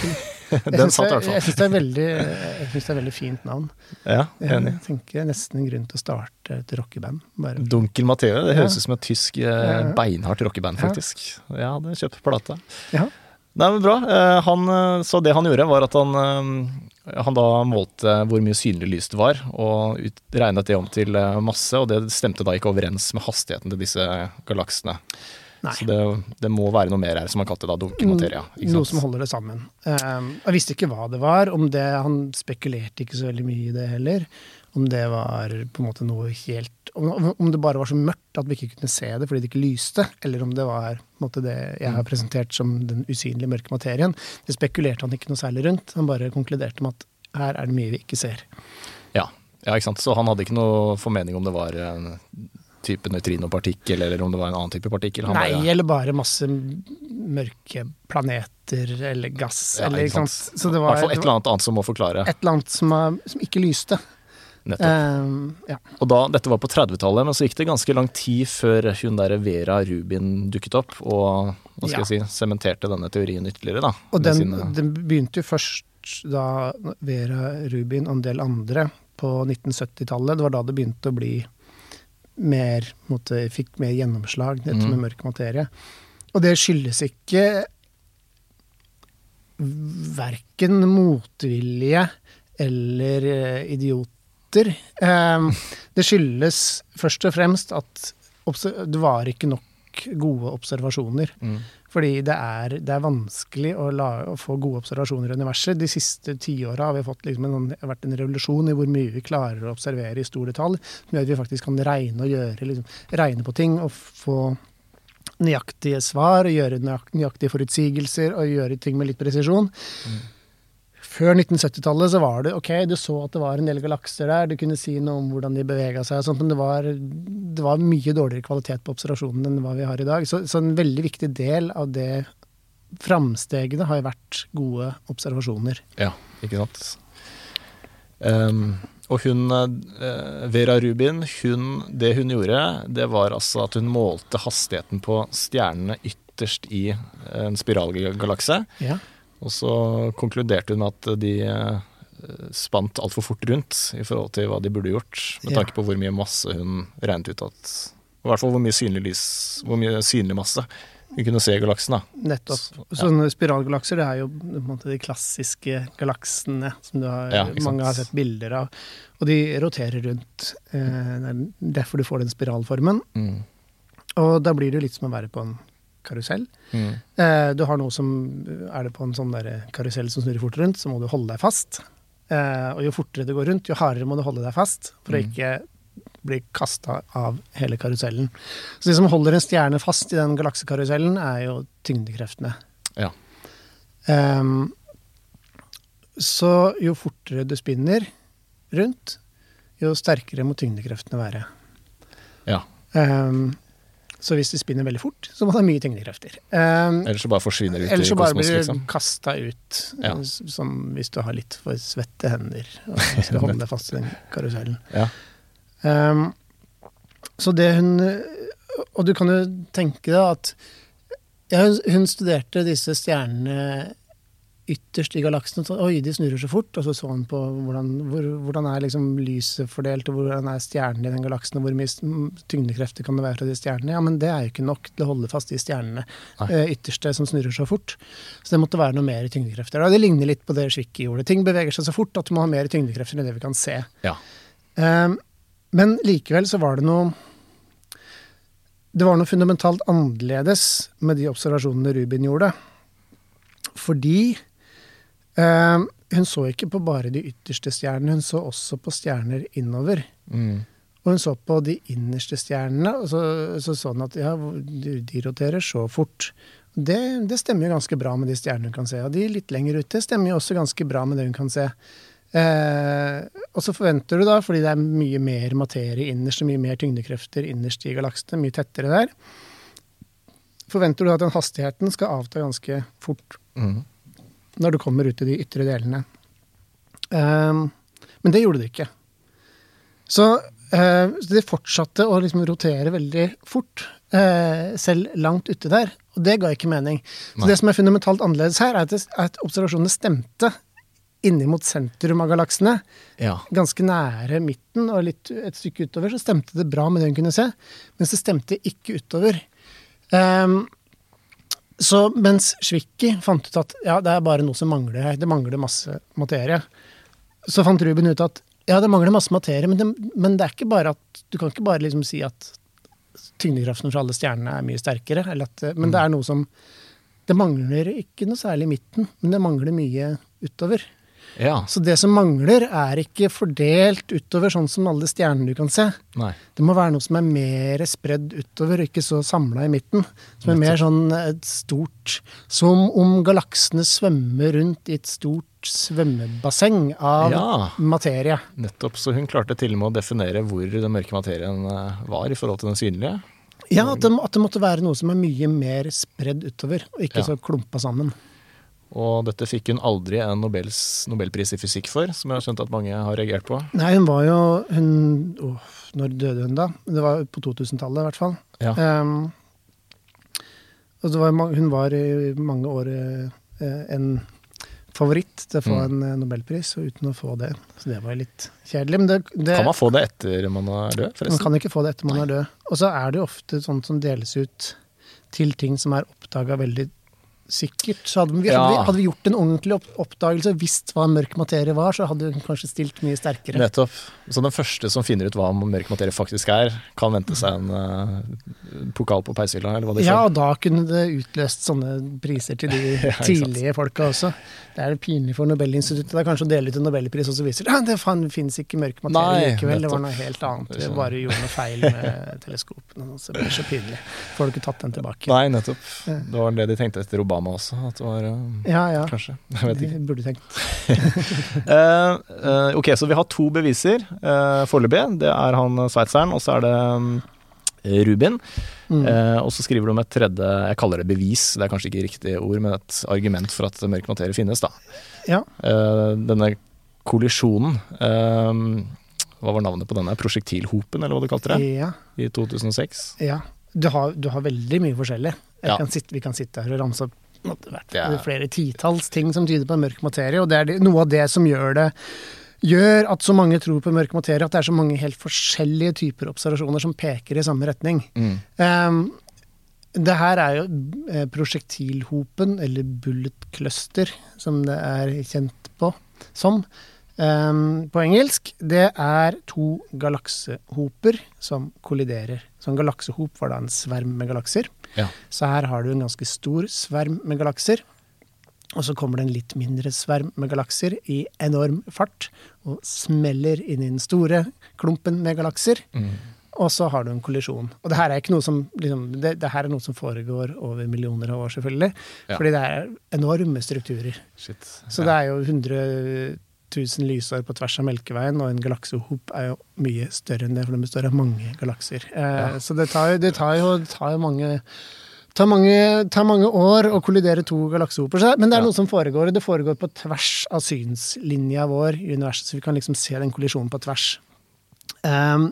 Den satt i hvert fall. Jeg synes det er veldig, jeg synes det er veldig fint navn. Ja, enig. Jeg tenker nesten en grunn til å starte et rockeband. Bare. Dunkel Matteo, det høres Ja. ut som et tysk eh, beinhardt rockeband, faktisk. Jeg hadde kjøpt plata. Ja. Nei, men bra. Eh, han, eh, så det han gjorde var at han, eh, han da målte hvor mye synlig lys det var, og ut, regnet det om til eh, masse, og det stemte da ikke overens med hastigheten til disse galaksene. Nei. Så det, det må være noe mer her, som han kalte da dunkel materia. Ikke Noe sant? som holder det sammen. Um, jeg visste ikke hva det var, om det, han spekulerte ikke så veldig mye i det heller. Om det var på en måte noe helt, om, om det bare var så mørkt at vi ikke kunne se det fordi det ikke lyste, eller om det var på en måte det jeg har presentert som den usynlige mørke materien. Det spekulerte han ikke noe særlig rundt. Han bare konkluderte med at her er det mye vi ikke ser. Ja, ja, ikke sant. Så han hadde ikke noe formening om det var en type neutrinopartikkel, eller om det var en annen type partikkel. Han Nei, bare, eller bare masse mørke planeter eller gass. ja, eller, ikke ikke sant. sant? Så det I var, hvert fall et det eller annet annet som må forklare. var et eller annet som, er, som ikke lyste. Nettopp. Um, ja. Og da, dette var på trettitallet, men så gikk det ganske lang tid før hun der Vera Rubin dukket opp, og hva skal Ja. jeg si, sementerte denne teorien ytterligere da. Og med den, sine- den begynte jo først da Vera Rubin og en del andre på nitten syttitallet. Det var da det begynte å bli mer, måtte, fikk mer gjennomslag, dette Mm. med mørk materie. Og det skyldes ikke verken motvilje eller eh, idioter. Eh, det skyldes først og fremst at obs- det var ikke nok gode observasjoner. Mm. Fordi det er, det er vanskelig å, la, å få gode observasjoner i universet. De siste tiåra har vi fått liksom en, det har vært en revolusjon i hvor mye vi klarer å observere i stor detalj, som gjør at vi faktisk kan regne og gjøre, liksom, regne på ting og få nøyaktige svar, og gjøre nøyak, nøyaktige forutsigelser og gjøre ting med litt presisjon. Mm. Før nitten syttitallet så var det, ok, du så at det var en del galakser der, du kunne si noe om hvordan de beveget seg, og sånt, men det var, det var mye dårligere kvalitet på observasjonen enn hva vi har i dag. Så, så en veldig viktig del av det framstegene har jo vært gode observasjoner. Ja, ikke sant. Um, og hun, eh, Vera Rubin, hun, det hun gjorde, det var altså at hun målte hastigheten på stjernene ytterst i en spiralgalakse. Ja. Og så konkluderte hun med at de eh, spant alt for fort rundt i forhold til hva de burde gjort, med Ja. tanke på hvor mye masse hun regnet ut at, i hvert fall hvor mye synlig lys, hvor mye synlig masse hun kunne se i galaksen da. Nettopp. Så, ja. Sånne spiralgalakser, det er jo på en måte de klassiske galaksene som du har, Ja, ikke sant. mange har sett bilder av. Og de roterer rundt. Eh, det er derfor du får den spiralformen. Mm. Og da blir det jo litt som å være på en karusell. Mm. Eh, du har noe som, er det på en sånn der karusell som snurrer fort rundt, så må du holde deg fast. Eh, og jo fortere det går rundt, jo hardere må du holde deg fast, for å Mm. ikke bli kastet av hele karusellen. Så det som holder en stjerne fast i den galaksekarusellen, er jo tyngdekreftene. Ja. Um, så jo fortere du spinner rundt, jo sterkere må tyngdekreftene være. Ja. Um, så hvis du spinner veldig fort, så må det ha mye tyngdekrefter. Um, Ellers så bare forsvinner det ut Ellers i så bare kosmos, blir liksom. du kastet ut, Ja. s- som hvis du har litt for svette hender og skal holde deg fast i den karusellen. Ja. Um, så det hun Og du kan jo tenke deg at ja, hun, hun studerte disse stjernene ytterst i galaksen, og så, oi, de snurrer så fort, og så så han på hvordan, hvor, hvordan er liksom lyset fordelt, og hvordan er stjernene i den galaksen, og hvor mye s- tyngdekrefter kan det være fra de stjernene. Ja, men det er jo ikke nok til å holde fast de stjernene Nei. eh, ytterste som snurrer så fort. Så det måtte være noe mer tyngdekrefter. Og det ligner litt på det Zwicky gjorde. Ting beveger seg så fort at du må ha mer tyngdekrefter enn det vi kan se. Ja. Um, men likevel så var det noe Det var noe fundamentalt annerledes med de observasjonene Rubin gjorde. Fordi um, hun så ikke på bare de ytterste stjernene, hun så også på stjerner innover. Mm. Og hun så på de innerste stjernene, og så så, så hun at ja, de, de roterer så fort. Det, det stemmer jo ganske bra med de stjernene hun kan se. Og de litt lenger ute stemmer jo også ganske bra med det hun kan se. Eh, og så forventer du da, fordi det er mye mer materie innerst, og mye mer tyngdekrefter innerst i galaksene, mye tettere der, forventer du at den hastigheten skal avta ganske fort Mm. når du kommer ut i de ytre delene. Eh, men det gjorde det ikke. Så eh, så det fortsatte å liksom rotere veldig fort, eh, selv langt ute der, og det ga ikke mening. Så Nei. det som er fundamentalt annerledes her, er at, det, at observasjonene stemte innimot sentrum av galaksene, Ja. ganske nære midten og litt et stykke utover, så stemte det bra med det hun kunne se, mens det stemte ikke utover. Um, så mens Zwicky fant ut at ja, det er bare noe som mangler her, det mangler masse materie, så fant Ruben ut at ja, det mangler masse materie, men det, men det er ikke bare at, du kan ikke bare liksom si at tyngdekraften for alle stjernene er mye sterkere, eller at, men det er noe som, det mangler ikke noe særlig i midten, men det mangler mye utover. Ja. Så det som mangler er ikke fordelt utover sånn som alle stjernene du kan se. Nei. Det må være noe som er mer spredd utover, ikke så samlet i midten. Som er mer sånn et stort, som om galaksene svømmer rundt i et stort svømmebasseng av Ja. materie. Nettopp, så hun klarte til og med å definere hvor den mørke materien eh, var i forhold til den synlige. Ja, at det, at det måtte være noe som er mye mer spredd utover, og ikke Ja. så klumpa sammen. Og dette fikk hun aldri en Nobels, Nobelpris i fysikk for, som jeg har skjønt at mange har reagert på. Nei, hun var jo, hun, åh, når døde hun da? Det var på to-tusen-tallet i hvert fall. Ja. Um, og det var, ma- hun var i mange år eh, en favoritt til å få Mm. en eh, Nobelpris, og uten å få det. Så det var jo litt kjedelig. Men det, det, Kan man få det etter man er død, man forresten? kan ikke få det etter man er død. Og så er det jo ofte sånt som deles ut til ting som er oppdaget veldig sikkert. Så hadde vi, hadde, vi, Ja. hadde vi gjort en ordentlig opp, oppdagelse og visst hva mørk materie var, så hadde vi kanskje stilt mye sterkere. Nettopp. Så den første som finner ut hva mørk materie faktisk er, kan vente seg en uh, pokal på peishylla, eller hva de Ja, får. og da kunne det utløst sånne priser til de Ja, ikke sant. tidlige folka også. Det er pinlig for Nobelinstituttet. Det er kanskje å dele ut en Nobelpris, og så viser det at det finnes ikke mørk materie Nei, likevel. Det var nettopp. noe helt annet. Det er Vi sånn. bare gjorde noe feil med teleskopene. Så det ble så pinlig. Får du ikke tatt den tilbake? Nei, nettopp. Det var det de tenkte etter Obama også, at det var uh, Ja, ja. kanskje. Jeg vet ikke. Det burde du tenkt. Eh, eh, ok, så vi har to beviser uh, foreløpig. Det er han eh, sveitseren, og så er det um, Rubin. Mm. Eh, og så skriver de om et tredje, jeg kaller det bevis, det er kanskje ikke riktig ord, men et argument for at mørk materie finnes da. Ja. Eh, denne kollisjonen, eh, hva var navnet på denne? Prosjektilhopen, eller hva du kalte det? Ja. I to tusen og seks? ja. Du, har, du har veldig mye forskjellig. Jeg Ja. kan sitte, vi kan sitte her og ramse opp det Det er- er flere titalls ting som tyder på mørk materie, og det er det, noe av det som gjør det gjør at så mange tror på mørk materie, at det er så mange helt forskjellige typer observasjoner som peker i samme retning. Mm. Um, det her er jo eh, prosjektilhopen, eller bullet cluster, som det er kjent på som. Um, på engelsk, det er to galaksehoper som kolliderer. Så en galaksehop var da en sverm med galakser. Ja. Så her har du en ganske stor sverm med galakser, og så kommer det en litt mindre sverm med galakser i enorm fart, og smeller inn i den store klumpen med galakser, Mm. og så har du en kollisjon. Og det her er ikke noe som, liksom, det, det her er noe som foregår over millioner av år, selvfølgelig, Ja. fordi det er enorme strukturer. Shit. Så det er jo hundre tusen lysår på tvers av Melkeveien, og en galaksehop er jo mye større enn det, for den består av mange galakser. Eh, Ja. Så det tar jo, det tar jo, det tar jo mange, tar mange, tar mange år å kollidere to galaksehoper. Så- Men det er Ja. noe som foregår, og det foregår på tvers av synslinja vår i universet, så vi kan liksom se den kollisjonen på tvers. Um,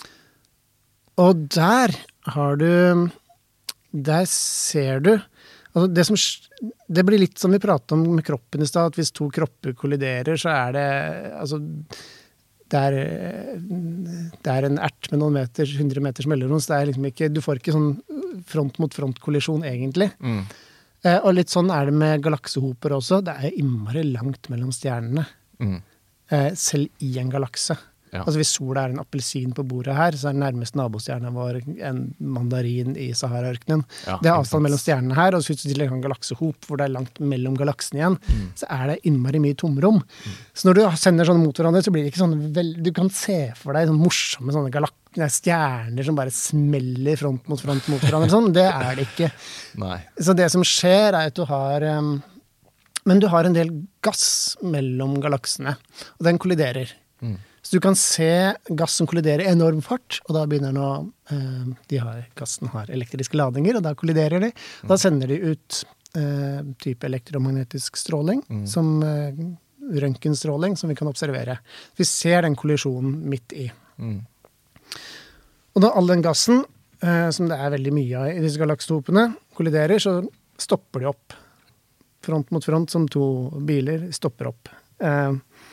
og der har du, der ser du, altså det som det blir litt som vi pratet om med kroppen i stad, at hvis to kropper kolliderer, så er det altså det er, det er en ert med noen meter, hundre meters mellomrom, så det er liksom ikke, du får ikke sånn front mot front kollisjon egentlig. Mm. Eh, og litt sånn er det med galaksehoper også, det er innmari langt mellom stjernene, Mm. eh, selv i en galakse. Ja. Altså hvis sola er en appelsin på bordet her, så er den nærmeste nabostjerna vår en mandarin i Sahara-ørkenen. Ja, Det er ikke avstand sant. mellom stjernene her, og hvis du tillegger en galaksehop hvor det er langt mellom galaksene igjen, Mm. så er det innmari mye tomrom. Så når du sender sånne mot hverandre, så blir det ikke sånn vel, du kan se for deg sånne morsomme sånne galak nei, stjerner som bare smeller front mot front mot hverandre. Sånn. Det er det ikke. Nei. Så det som skjer er at du har um, men du har en del gass mellom galaksene, og den kolliderer. Mm. Så du kan se gass som kolliderer i enorm fart, og da begynner den å eh, de har, gassen har elektriske ladninger, og da kolliderer de. Da sender de ut eh, type elektromagnetisk stråling, Mm. som eh, røntgenstråling, som vi kan observere. Vi ser den kollisjonen midt i. Mm. Og da all den gassen, eh, som det er veldig mye av i disse galaksehopene, kolliderer, så stopper de opp. Front mot front, som to biler, stopper opp. Eh,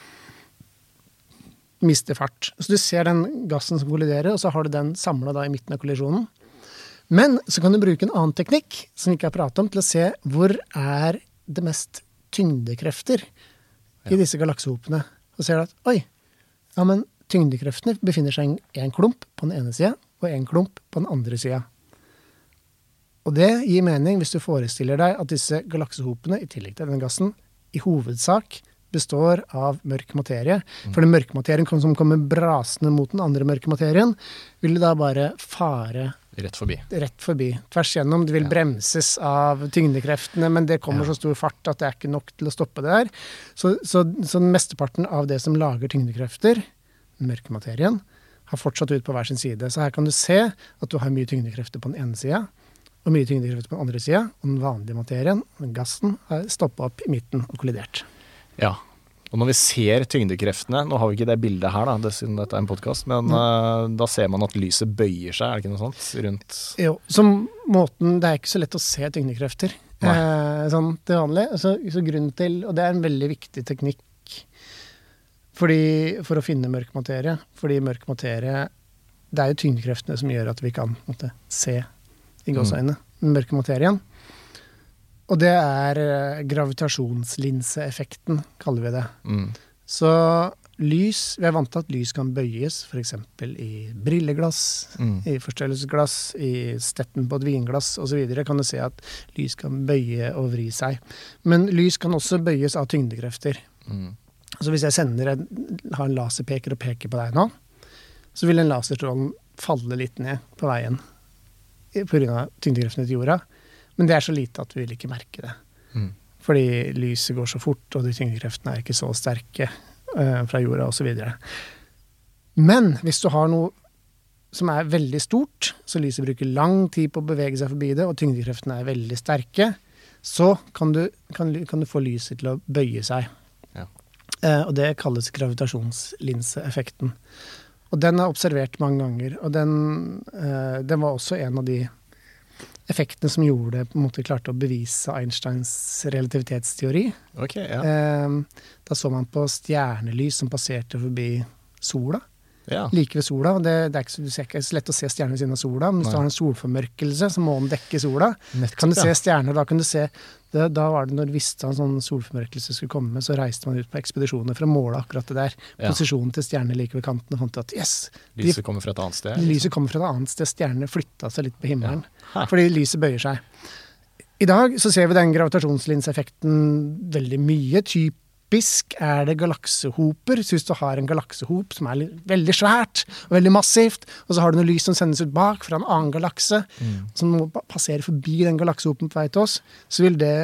mister fart. Så du ser den gassen som kolliderer, og så har du den samlet da i midten av kollisjonen. Men så kan du bruke en annen teknikk, som vi ikke har pratet om, til å se hvor er det mest tyngdekrefter i disse galaksehopene. Og ser du at, oi, ja, men tyngdekreftene befinner seg i en klump på den ene siden, og en klump på den andre siden. Og det gir mening hvis du forestiller deg at disse galaksehopene, i tillegg til den gassen, i hovedsak består av mørk materie. For den mørke materien som kommer brasende mot den andre mørke materien, vil da bare fare Rett forbi. Rett forbi. Tvers gjennom. Det vil ja. bremses av tyngdekreftene, men det kommer ja. så stor fart at det er ikke nok til å stoppe det der. Så, så, så mesteparten av det som lager tyngdekrefter, den mørke materien, har fortsatt ut på hver sin side. Så her kan du se at du har mye tyngdekrefter på den ene siden, og mye tyngdekrefter på den andre siden, og den vanlige materien, den gassen, har stoppet opp i midten og kollidert. Ja, og når vi ser tyngdekreftene, nå har vi ikke det bildet her da, det, siden dette er en podcast, men mm. uh, da ser man at lyset bøyer seg, er det ikke noe sånt? Rundt... Jo, som måten, det er ikke så lett å se tyngdekrefter, eh, sånn til vanlig. Så, så grunnen til, og det er en veldig viktig teknikk fordi, for å finne mørk materie, fordi mørk materie, det er jo tyngdekreftene som gjør at vi kan måtte, se i gåseøynene, mm. den mørke materien. Og det er gravitasjonslinseeffekten, kaller vi det. Mm. Så lys, vi er vant til at lys kan bøyes, for eksempel i brilleglass, mm. i forstørrelsesglass, i steppen på et vinglass, og så videre, kan du se at lys kan bøye og vri seg. Men lys kan også bøyes av tyngdekrefter. Mm. Så hvis jeg sender en, har en laserpeker og peker på deg nå, så vil en laserstrålen falle litt ned på veien, på grunn av tyngdekreftene til jorda. Men det er så lite at vi vil ikke merke det. Mm. Fordi lyset går så fort, og de tyngdekreftene er ikke så sterke uh, fra jorda, og så videre. Men hvis du har noe som er veldig stort, så lyset bruker lang tid på å bevege seg forbi det, og tyngdekreftene er veldig sterke, så kan du, kan, kan du få lyset til å bøye seg. Ja. Uh, og det kalles gravitasjonslinseeffekten. Og den er observert mange ganger, og den, uh, den var også en av de effektene som gjorde det, på en måte klarte å bevise Einsteins relativitetsteori. Okay, ja. eh, da så man på stjernelys som passerte forbi sola, ja. like ved sola. Det, det er ikke så, det er ikke så lett å se stjerner ved siden av sola, men hvis Nei. du har en solformørkelse, så må den dekke sola. Nettopp, kan du se stjerner, da kan du se, det, da var det når du visste at en sånn solformørkelse skulle komme, så reiste man ut på ekspedisjoner for å måle akkurat det der. Ja. Posisjonen til stjerner like ved kanten, og fant at yes! Lyset kommer fra et annet sted? Liksom. Lyset kommer fra et annet sted, stjernene flyttet seg litt på himmelen. Ja. Fordi lyset bøyer seg. I dag så ser vi den gravitasjonslinseffekten veldig mye. Typisk er det galaksehoper. Så hvis du har en galaksehop som er veldig svært og veldig massivt, og så har du noe lys som sendes ut bak fra en annen galakse, mm. som må passere forbi den galaksehopen på vei til oss, så vil det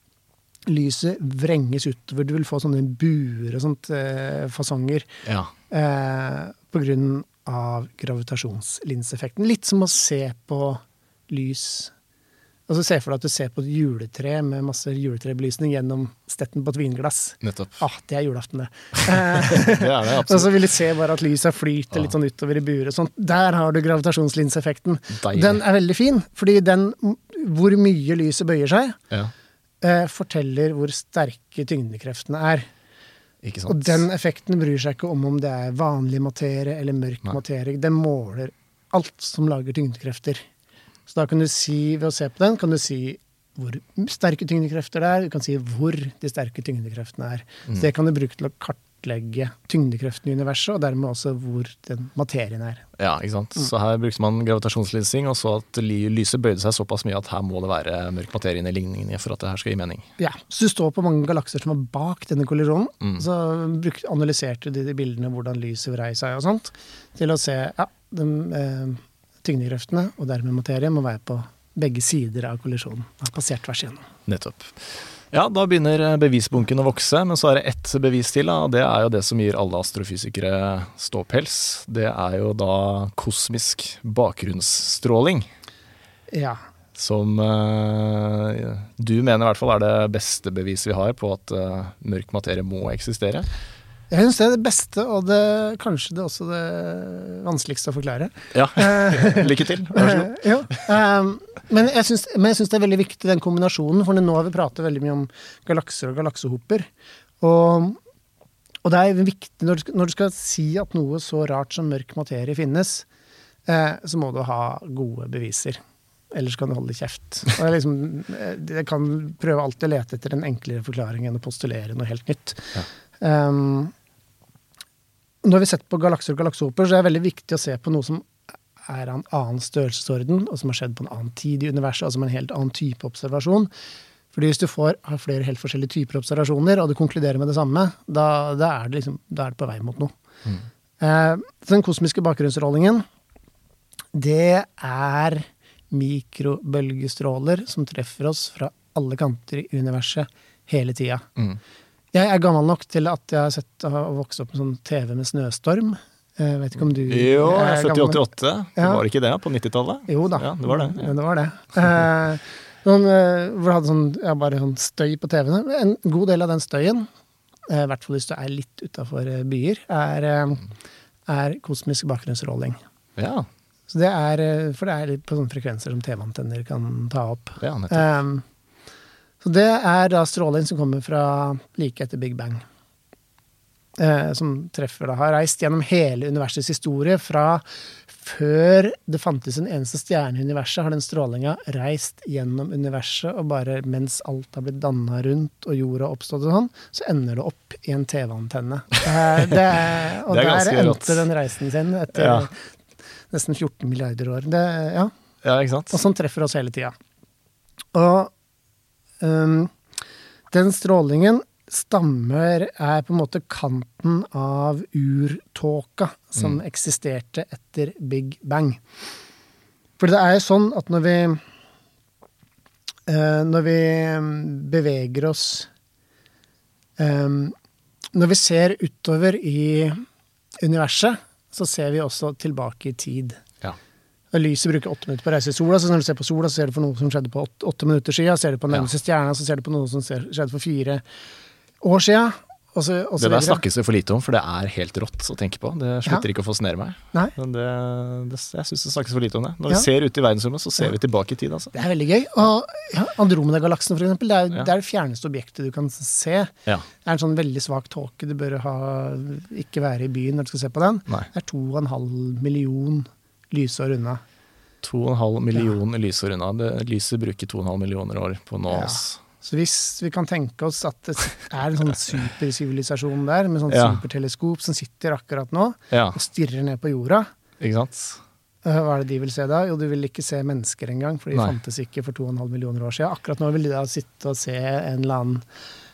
lyset vrenges utover. Du vil få sånne buer og sånt eh, fasonger ja. eh, på grunn av gravitasjonslinseffekten. Litt som å se på lys. Altså se for deg at du ser på et juletre med masse juletrebelysning gjennom stetten på et vinglass. Nettopp. Ah, det er julaften, det. det er det, absolutt. Og så vil du se bare at lyset flyter litt sånn utover i buer og sånt. Der har du gravitasjonslinseffekten. Deilig. Den er veldig fin, fordi den, hvor mye lyset bøyer seg, ja. eh, forteller hvor sterke tyngdekreftene er. Ikke sant. Og den effekten bryr seg ikke om om det er vanlig materie eller mørk Nei. materie. Den måler alt som lager tyngdekrefter. Så da kan du si, ved å se på den, kan du si hvor sterke tyngdekrefter det er, du kan si hvor de sterke tyngdekreftene er. Mm. Så det kan du bruke til å kartlegge tyngdekreften i universet, og dermed også hvor den materien er. Ja, ikke sant. Mm. Så her brukte man gravitasjonslinsing, og så at lyset bøyde seg såpass mye at her må det være mørk materie i ligningen for at det her skal gi mening. Ja, så du står på mange galakser som var bak denne kollisjonen, mm. så bruk, analyserte du de bildene hvordan lyset vrei seg og sånt, til å se, ja, de... Eh, tyngdekreftene, og dermed materie, må være på begge sider av kollisjonen. Det har passert tvers igjennom. Nettopp. Ja, da begynner bevisbunken å vokse, men så er det ett bevis til, og det er jo det som gir alle astrofysikere ståpels. Det er jo da kosmisk bakgrunnsstråling. Ja. Som uh, du mener i hvert fall er det beste bevis vi har på at uh, mørk materie må eksistere. Jeg synes det er det beste, og det, kanskje det er også det vanskeligste å forklare. Ja, lykke til. Vær så god. Ja, um, men, jeg synes, men jeg synes det er veldig viktig den kombinasjonen, for nå har vi pratet veldig mye om galakser og galaksehoper. Og, og det er viktig, når du, skal, når du skal si at noe så rart som mørk materie finnes, eh, så må du ha gode beviser. Ellers kan du holde kjeft. Og jeg, liksom, jeg kan prøve alltid å lete etter en enklere forklaring enn å postulere noe helt nytt. Ja. Um, når vi setter på galakser og galaksehoper, så er det veldig viktig å se på noe som er av en annen størrelsesorden, og som har skjedd på en annen tid i universet, altså med en helt annen type observasjon. Fordi hvis du får, har flere helt forskjellige typer observasjoner, og du konkluderer med det samme, da, da, er, det liksom, da er det på vei mot noe. Mm. Uh, den kosmiske bakgrunnsstrålingen, det er mikrobølgestråler som treffer oss fra alle kanter i universet hele tida. Mm. Jeg er gammel nok til at jeg har sett og vokst opp med sånn T V med snøstorm. Jeg vet ikke om du... Jo, jeg er født i åttiåtte. Ja. Var det ikke det på nittitallet? Jo da. Ja, det var det. Ja. Ja, det var det. Eh, noen, hvor det hadde sånn, ja, bare sånn støy på T V-ene. En god del av den støyen, eh, i hvert fall hvis du er litt utenfor byer, er, er kosmisk bakgrunnsstråling. Ja. Så det er, for det er litt på sånne frekvenser som T V-antenner kan ta opp. Ja, nettopp. Um, så det er da stråling som kommer fra like etter Big Bang. Eh, som treffer da, har reist gjennom hele universets historie. Fra før det fantes en eneste stjerne i universet, har den strålinga reist gjennom universet, og bare mens alt har blitt dannet rundt, og jorda har oppstått og sånn, så ender det opp i en T V-antenne. Eh, det er, og det er der endte rått. Den reisen sin etter... Ja. Nesten fjorten milliarder år. Det, ja. Ja, ikke sant? Og sånn treffer oss hele tida. Og um, den strålingen stammer, er på en måte kanten av urtåka som mm. eksisterte etter Big Bang. For det er jo sånn at når vi uh, når vi beveger oss um, når vi ser utover i universet, så ser vi også tilbake i tid. Ja. Og lyset bruker åtte minutter på å reise i sola, så når du ser på sola, så ser du på noe som skjedde på åtte, åtte minutter siden, ser du på nærmeste ja. stjerna, så ser du på noe som skjedde for fire år siden. Og så, og så det der snakkes det for lite om, for det er helt rått å tenke på. Det slutter ja. ikke å fascinere meg. Nei. Men det, det, jeg synes det snakkes for lite om det. Når ja. vi ser ut i verdensrommet, så ser ja. vi tilbake i tid. Altså. Det er veldig gøy. Og ja, Andromeda-galaksen, for eksempel, det er, ja. det er det fjerneste objektet du kan se. Ja. Det er en sånn veldig svak tåke. Du bør ha, ikke være i byen når du skal se på den. Nei. Det er to og en halv million lysår unna. To og en halv million ja. lysår unna. Det, lyset bruker to og en halv millioner år på å nå oss. Ja. Så hvis vi kan tenke oss at det er en sånn supersivilisasjon der, med sånn ja. superteleskop som sitter akkurat nå, ja. og stirrer ned på jorda. Ikke sant? Hva er det de vil se da? Jo, de vil ikke se mennesker engang, for de Nei. fantes ikke for to og en halv millioner år siden. Akkurat nå vil de da sitte og se en eller annen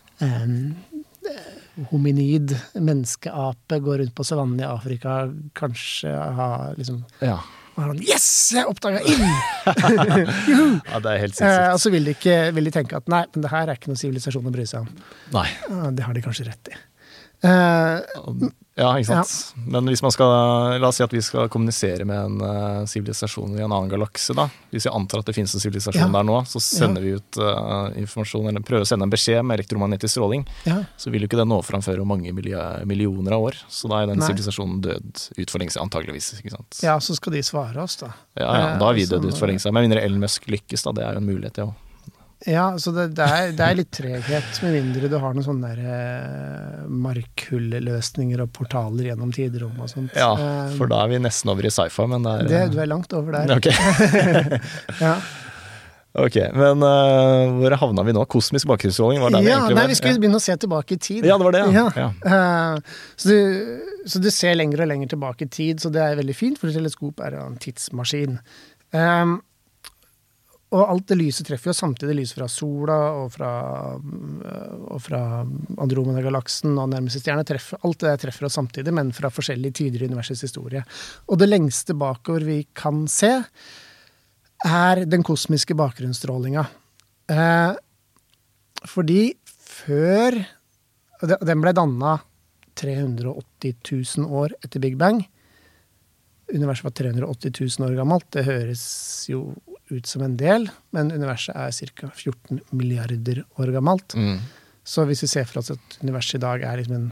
um, hominid, menneskeape, gå rundt på savannen i Afrika, kanskje ha liksom... Ja. Og han, yes, jeg oppdaget ild! Ja, det er helt sinnssykt. Eh, og så vil de, ikke, vil de tenke at nei, men det her er ikke noen sivilisasjon å bry seg om. Nei. Ja, det har de kanskje rett i. Eh, ja, ikke sant. Ja. Men hvis man skal, la oss si at vi skal kommunisere med en sivilisasjon uh, i en annen galakse da. Hvis vi antar at det finnes en sivilisasjon ja. der nå, så sender ja. vi ut uh, informasjon, eller prøver å sende en beskjed med elektromagnetisk stråling. Ja. Så vil jo ikke den nå fram før om mange millioner av år. Så da er den sivilisasjonen død ut for lenge siden, antageligvis. Ikke sant? Ja, så skal de svare oss da. Ja, ja da er vi død ut for lenge siden. Men mindre Elon Musk lykkes da, det er jo en mulighet, ja. Ja, så det, det, er, det er litt treghet, med mindre du har noen sånne der, eh, markhulleløsninger og portaler gjennom tiderom og sånt. Ja, for da er vi nesten over i sci-fi, men det er... Det, du er langt over der. Ok. Ja. Ok, men uh, hvor havna vi nå? Kosmisk bakgrunnsstråling, var det ja, egentlig nei, var? Vi skulle ja. begynne å se tilbake i tid. Ja, det var det, ja. ja. ja. Uh, så, du, så du ser lenger og lenger tilbake i tid, så det er veldig fint, for et teleskop er en tidsmaskin. Um, Og alt det lyset treffer jo samtidig lys fra sola og fra, og fra Andromeda-galaksen og nærmeste stjerne. Treffer, alt det der treffer oss samtidig, men fra forskjellige tider i universets historie. Og det lengste bakover vi kan se, er den kosmiske bakgrunnsstrålinga. Eh, fordi før Den ble dannet tre hundre og åtti tusen år etter Big Bang. Universet var tre hundre og åtti tusen år gammelt. Det høres jo ut som en del, men universet er ca. fjorten milliarder år gammelt. Mm. Så hvis vi ser for oss at universet i dag er liksom en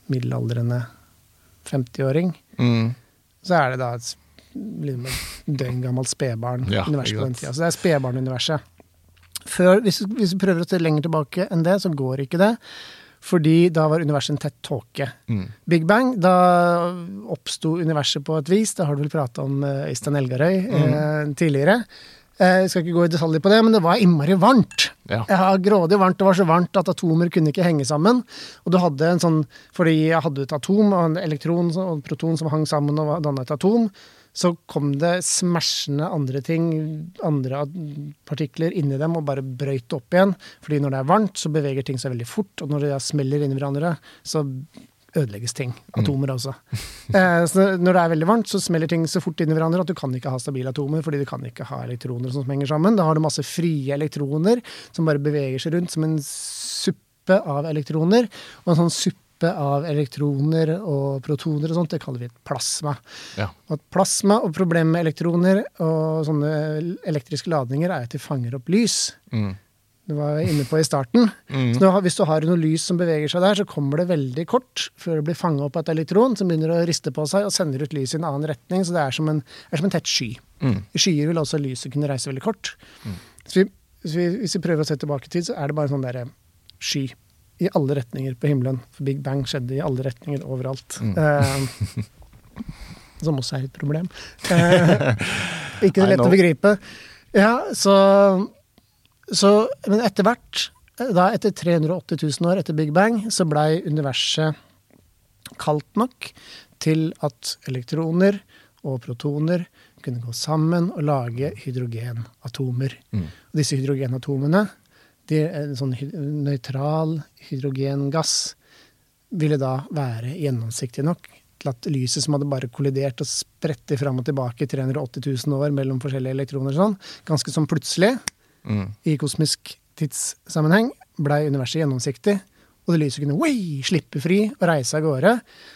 middelaldrende femti-åring, Mm. så er det da et liksom et døgngammelt spedbarn Ja, univers ikke på den sant. tida. Så det er spedbarnuniverset. Før, hvis, hvis vi prøver å se lenger tilbake enn det, så går ikke det. Fordi da var universet en tett tåke. Mm. Big Bang, da oppstod universet på et vis. Det har du vel pratet om uh, Øystein Elgarøy uh, tidligere. Uh, jeg skal ikke gå i detaljer på det, men det var innmari varmt. Ja. Ja, grådig varmt. Det var så varmt at atomer kunne ikke henge sammen. Og du hadde en sånn, fordi jeg hadde et atom og en elektron og en proton som hang sammen og dannet et atom, så kom det smashende andre ting, andre partikler inni dem og bare brøyt opp igjen. Fordi når det er varmt, så beveger ting seg veldig fort, og når det smeller inn i hverandre, så ødelegges ting. Atomer også. Eh, så når det er veldig varmt, så smeller ting så fort inn i hverandre at du kan ikke ha stabile atomer, fordi du kan ikke ha elektroner som henger sammen. Da har du masse frie elektroner som bare beveger seg rundt som en suppe av elektroner, og en sånn suppe av elektroner og protoner og sånt, det kaller vi et plasma. Ja. Og et plasma og problemet med elektroner og sånne elektriske ladninger er at de fanger opp lys. Mm. Det var jeg inne på i starten. Mm. Så nå, hvis du har noe lys som beveger seg der, så kommer det veldig kort før det blir fanget opp av et elektron som begynner å riste på seg og sender ut lys i en annen retning, så det er som en, er som en tett sky. Mm. I skyer vil også lyset kunne reise veldig kort. Mm. Så vi, hvis, vi, hvis vi prøver å se tilbake i tid, så er det bare en sånn der sky i alle retninger på himmelen. For Big Bang skjedde i alle retninger overalt. Mm. Eh, som også er et problem. Eh, ikke I lett know. å begripe. Ja, så, så men etter hvert, da etter tre hundre og åtti tusen år etter Big Bang, så blei universet kaldt nok til at elektroner og protoner kunne gå sammen og lage hydrogenatomer. Mm. Og disse hydrogenatomene, de, en sånn hy- nøytral hydrogengass, ville da være gjennomsiktig nok til at lyset som hadde bare kollidert og sprettet fram og tilbake i tre hundre og åtti tusen år mellom forskjellige elektroner og sånn, ganske sånn plutselig, Mm. i kosmisk tidssammenheng, blei universet gjennomsiktig, og det lyset kunne oi, slippe fri og reise av gårde.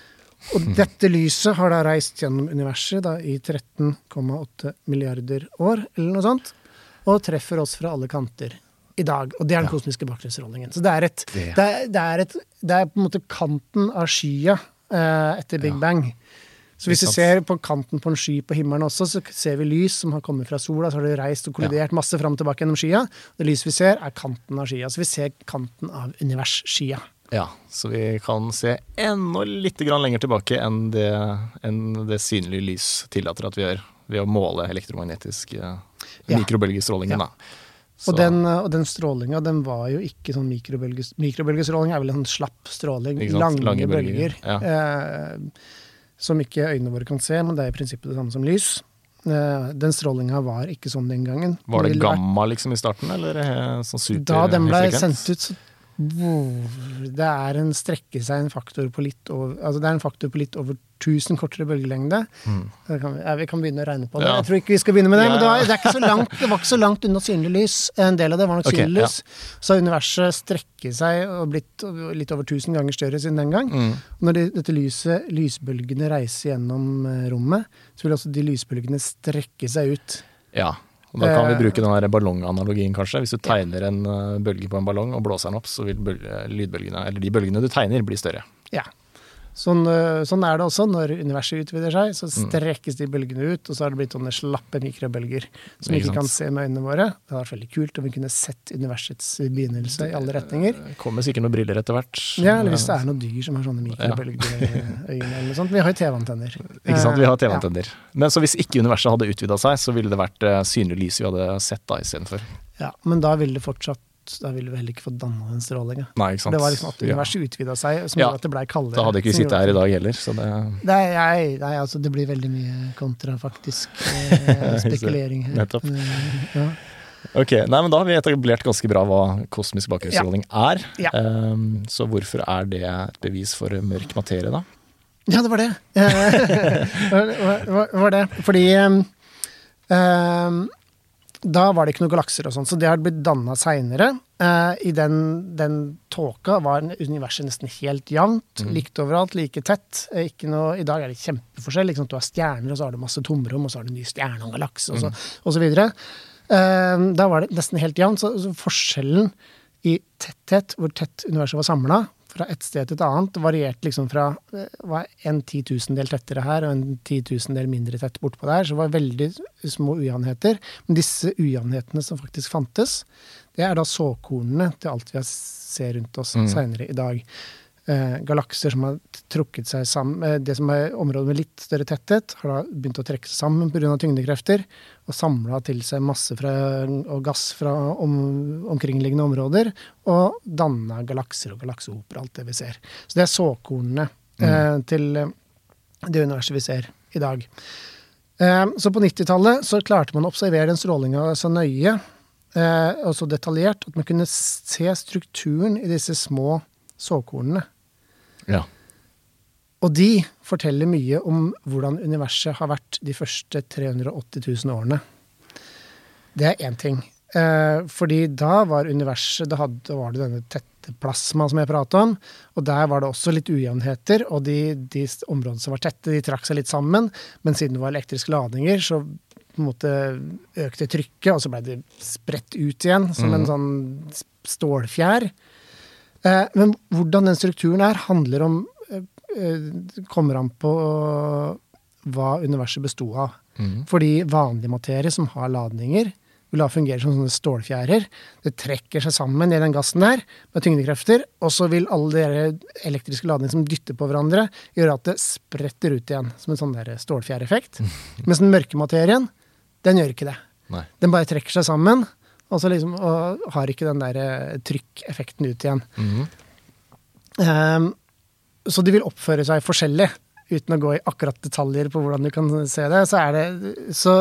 Og dette lyset har da reist gjennom universet da, i tretten komma åtte milliarder år, eller noe sånt, og treffer oss fra alle kanter i dag. Og det er den Ja. kosmiske bakgrunnsstrålingen. Så det er, et, Det. det, er, det, er et, det er på en måte kanten av skya eh, etter Big Ja. Bang. Så hvis Ikke vi sant. ser på kanten på en sky på himmelen også, så ser vi lys som har kommet fra sola, så har det reist og kollidert masse fram og tilbake gjennom skya. Det lyset vi ser, er kanten av skya. Så vi ser kanten av universskya. Ja, så vi kan se enda litt grann lenger tilbake enn det, enn det synlige lys tillater at vi gjør, ved å måle elektromagnetisk eh, Ja. mikrobølgestrålingen. Ja. Da. Så, Og den, og den strålinga, den var jo ikke sånn mikrobølges, mikrobølgestråling, er vel en sånn slapp stråling, Ikke sant? lange, Lange bølger, bølger, ja. eh, som ikke øynene våre kan se, men det er i prinsippet det samme som lys. Eh, den strålinga var ikke sånn den gangen. var det ville vært- gamma liksom i starten, eller eh, sånn super Da den ble høyfrekvent? sendt ut, så wow, det er en strekker seg en faktor på litt over, altså det er en faktor på litt over tusen kortere bølgelengde. Mm. Det kan, vi- ja, vi kan begynne å regne på det. Ja. Jeg tror ikke vi skal begynne med det, Ja, men det var, ja. det, er ikke så langt, det var ikke så langt unna synlig lys. En del av det var nok Ok, synlig lys. Så har universet strekket seg og blitt litt over tusen ganger større siden den gang. Mm. Når de, dette lyset, lysbølgene reiser gjennom eh, rommet, så vil også de lysbølgene strekke seg ut. Ja, og da kan vi Eh, bruke den der ballonganalogien kanskje. Hvis du tegner en eh, bølge på en ballong og blåser den opp, så vil bølge, lydbølgene, eller de bølgene du tegner, bli større. Ja. Sånn, øh, sånn er det også når universet utvider seg, så Mm. strekkes de bølgene ut, og så har det blitt sånne slappe mikrobølger som vi Ikke ikke kan sant. se med øynene våre. Det hadde vært veldig kult om vi kunne sett universets begynnelse i alle retninger. Det kommer sikkert noen briller etter hvert. Ja, eller hvis det er noen dyr som har sånne mikrobølgeøyne eller noe sånt. Vi har jo T V-antenner. Ikke sant, vi har T Ja. V-antenner. Men så hvis ikke universet hadde utvida seg, så ville det vært eh, synlig lys vi hadde sett da istedenfor. Ja, men da ville det fortsatt da ville vi heller ikke få danna den strålinga. Nei, ikke sant. Det var liksom at Ja. universet utvida seg, som Ja. gjorde at det blei kaldere. Da hadde ikke vi som sittet gjorde her i at- dag heller, så det Nei, jeg, nei, altså det blir veldig mye kontrafaktisk eh, spekulering her. Nettopp. Eh, Ja. Ok, nei, men da har vi etablert ganske bra hva kosmisk bakgrunnsstråling er. Ja. Ehm, så hvorfor er det et bevis for mørk materie, da? Ja, det var det. Eh, var, var, var det. Fordi um, um, da var det ikke noen galakser og sånn, så det hadde blitt dannet senere. Uh, I den, den tåka var universet nesten helt jevnt, Mm. likt overalt, like tett. Eh, Ikke noe, I dag er det kjempeforskjell. Liksom, du har stjerner, og så har du masse tomrom, og så har du en ny stjerne og en galakse, og, så, og så videre. Uh, da var det nesten helt jevnt, så, så forskjellen i tetthet, hvor tett universet var samla, fra et sted til et annet, variert liksom fra var en titusendel tettere her og en titusendel mindre tett bortpå der, så det var veldig små ujevnheter. Men disse ujevnhetene som faktisk fantes, det er da såkornene til alt vi ser rundt oss mm. senere i dag. Eh, galakser som har trukket seg sammen, det som er områder med litt større tetthet, har da begynt å trekke seg sammen på grunn av tyngdekrefter, og samlet til seg masse fra, og gass fra om, omkringliggende områder, og dannet galakser og galaksehoper, alt det vi ser. Så det er såkornene mm. eh, til det universet vi ser i dag. Eh, så på nittitallet så klarte man å observere den strålingen så nøye, eh, og så detaljert, at man kunne se strukturen i disse små såkornene. Ja. Og de forteller mye om hvordan universet har vært de første tre hundre og åtti tusen årene. Det er en ting. Eh, fordi da var universet, da, hadde, da var det denne tette plasma som jeg pratet om, og der var det også litt ujevnheter, og de, de områdene som var tette, de trakk seg litt sammen, men siden det var elektriske ladninger, så på en måte økte trykket, og så ble det spredt ut igjen, som mm. en sånn stålfjær. Eh, men hvordan den strukturen er, handler om, eh, kommer an på hva universet bestod av. Mm. Fordi vanlig materie som har ladninger, vil da fungere som sånne stålfjærer. Det trekker seg sammen i den gassen der, med tyngdekrefter, og så vil alle de elektriske ladninger som dytter på hverandre, gjøre at det spretter ut igjen, som en sånn der stålfjæreffekt. Mm. Mens den mørke materien, den gjør ikke det. Nei. Den bare trekker seg sammen, og så liksom, og har ikke den der trykkeffekten ut igjen. Mm-hmm. Um, så de vil oppføre seg forskjellig, uten å gå i akkurat detaljer på hvordan du kan se det. Så er det, så,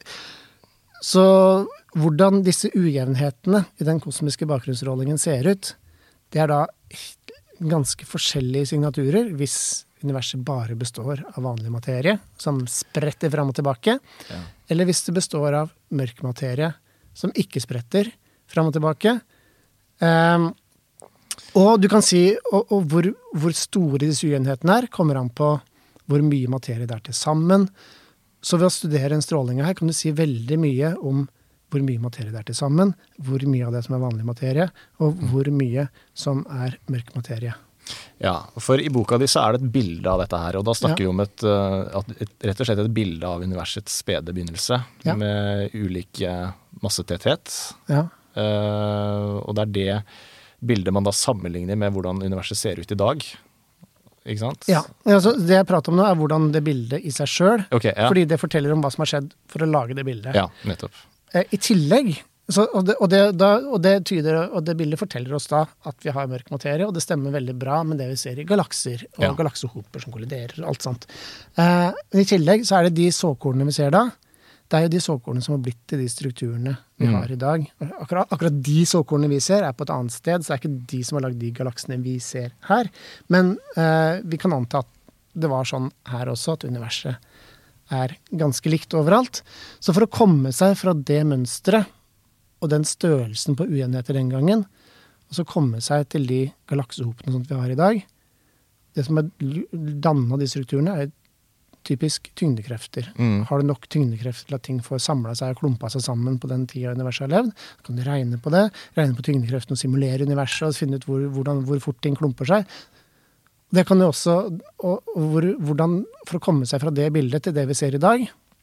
så hvordan disse ujevnhetene i den kosmiske bakgrunnsstrålingen ser ut, det er da ganske forskjellige signaturer, hvis universet bare består av vanlig materie, som spretter frem og tilbake, ja. Eller hvis det består av mørk materie, som ikke spretter frem og tilbake. Um, og du kan si, og, og hvor, hvor store disse ujevnhetene er, kommer an på hvor mye materie det er til sammen. Så ved å studere en stråling her, kan du si veldig mye om hvor mye materie det er til sammen, hvor mye av det som er vanlig materie, og hvor mye som er mørk materie. Ja, for i boka di så er det et bilde av dette her, og da snakker ja. vi om et, et, et, rett og slett et bilde av universets spede begynnelse, ja. med ulike massetetthet. Ja. Uh, og det er det bildet man da sammenligner med hvordan universet ser ut i dag. Ikke sant? Ja, altså, det jeg prater om nå er hvordan det bildet i seg selv, okay, ja. fordi det forteller om hva som har skjedd for å lage det bildet. Ja, nettopp. Uh, I tillegg, så, og, det, og, det, da, og, det tyder, og det bildet forteller oss da at vi har mørk materie, og det stemmer veldig bra med det vi ser i galakser og ja. galaksehoper som kolliderer og alt sånt. Uh, men i tillegg så er det de såkornene vi ser da, det er jo de såkornene som har blitt til de strukturene vi mm. har i dag. Akkurat, akkurat de såkornene vi ser er på et annet sted, så det er ikke de som har lagd de galaksene vi ser her. Men uh, vi kan anta at det var sånn her også, at universet er ganske likt overalt. Så for å komme seg fra det mønstret, og den størrelsen på ujevnheter den gangen, og så komme seg til de galaksehopene som vi har i dag, det som er dannet de strukturene er typisk tyngdekrefter. Mm. Har du nok tyngdekrefter til at ting får samlet seg og klumpet seg sammen på den tida universet har levd, så kan du regne på det, regne på tyngdekreftene og simulere universet og finne ut hvor, hvordan, hvor fort ting klumper seg. Det kan du også, og, og hvor, hvordan, for å komme seg fra det bildet til det vi ser i dag,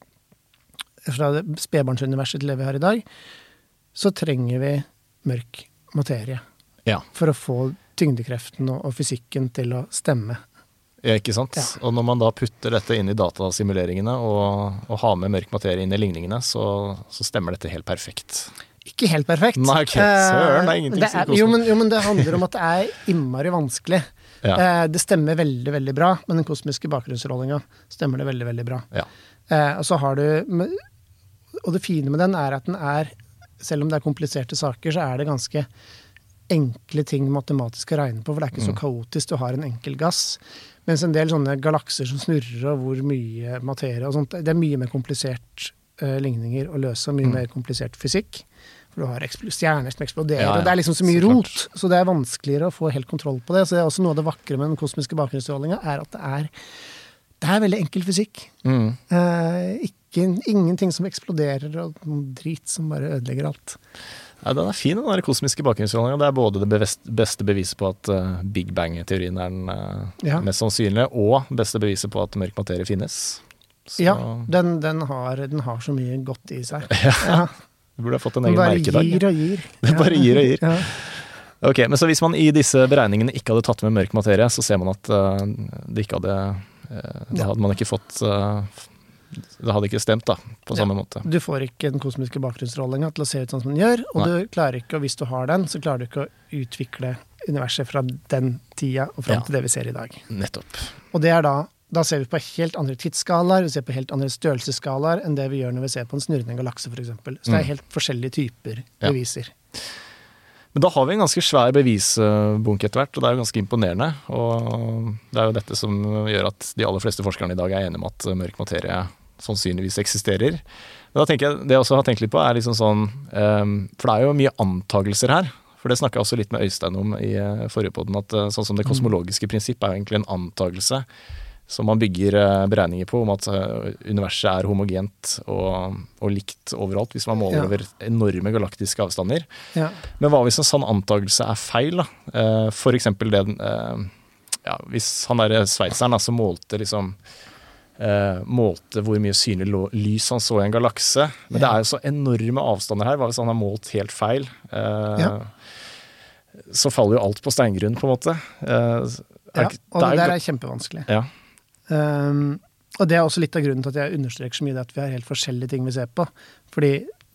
fra det spedbarnsuniverset til det vi har i dag, så trenger vi mørk materie. Ja. For å få tyngdekreften og, og fysikken til å stemme. Ja, ikke sant? Ja. Og når man da putter dette inn i datasimuleringene og, og har med mørk materie inn i ligningene, så, så stemmer dette helt perfekt. Ikke helt perfekt. Nei, ok. Søren, det er ingenting som koser. Jo, men, jo, men det handler om at det er innmari vanskelig. Ja. Eh, det stemmer veldig, veldig bra, men den kosmiske bakgrunnsstrålingen stemmer det veldig, veldig bra. Ja. Eh, og så har du, og det fine med den er at den er, selv om det er kompliserte saker, så er det ganske enkle ting matematisk å regne på, for det er ikke så kaotisk. Du har en enkel gass, mens en del sånne galakser som snurrer, og hvor mye materie og sånt, det er mye mer komplisert uh, ligninger å løse, og mye mm. mer komplisert fysikk. For du har stjerner som eksploderer, ja, ja. og det er liksom så mye så rot, klart. Så det er vanskeligere å få helt kontroll på det. Så det er også noe av det vakre med den kosmiske bakgrunnsstrålingen, er at det er, det er veldig enkel fysikk. Mm. Uh, ikke, ingenting som eksploderer, og noen drit som bare ødelegger alt. Ja, den er fin, den der kosmiske bakgrunnsstrålingen. Det er både det bevest, beste beviset på at uh, Big Bang-teorien er den uh, ja. mest sannsynlige, og beste beviset på at mørk materie finnes. Så... Ja, den, den, har, den har så mye godt i seg. Ja, ja. Du burde ha fått en egen merkedag. Den bare gir og gir. Den bare gir og gir. Ja. Ok, men så hvis man i disse beregningene ikke hadde tatt med mørk materie, så ser man at uh, det ikke hadde, uh, da hadde man ikke fått, uh, det hadde ikke stemt da, på samme ja. måte. Du får ikke den kosmiske bakgrunnsstrålingen til å se ut sånn som den gjør, og Nei. du klarer ikke, og hvis du har den, så klarer du ikke å utvikle universet fra den tida og frem ja. til det vi ser i dag. Nettopp. Og det er da, da ser vi på helt andre tidsskalaer, vi ser på helt andre størrelsesskalaer enn det vi gjør når vi ser på en snurrende galakse for eksempel. Så det er helt forskjellige typer ja. beviser. Men da har vi en ganske svær bevisbunke etter hvert, og det er jo ganske imponerende. Og det er jo dette som gjør at de aller fleste forskerne i dag er enige om at mørk materie sannsynligvis eksisterer. Men da tenker jeg, det jeg også har tenkt litt på er liksom sånn, um, for det er jo mye antagelser her. For det snakket jeg også litt med Øystein om i forrige podden, at sånn som det kosmologiske prinsipp er jo egentlig en antagelse som man bygger beregninger på, om at universet er homogent og, og likt overalt, hvis man måler ja. over enorme galaktiske avstander. Ja. Men hva hvis en sånn antagelse er feil? Da? For eksempel det, ja, hvis han der sveitseren som målte, liksom, målte hvor mye synlig lys han så i en galakse, men ja. det er jo så enorme avstander her, hva hvis han har målt helt feil? Ja. Så faller jo alt på steingrunn, på en måte. Ja, og det der er kjempevanskelig. Ja. Um, og det er også litt av grunnen til at jeg understreker så mye det at vi har helt forskjellige ting vi ser på. Fordi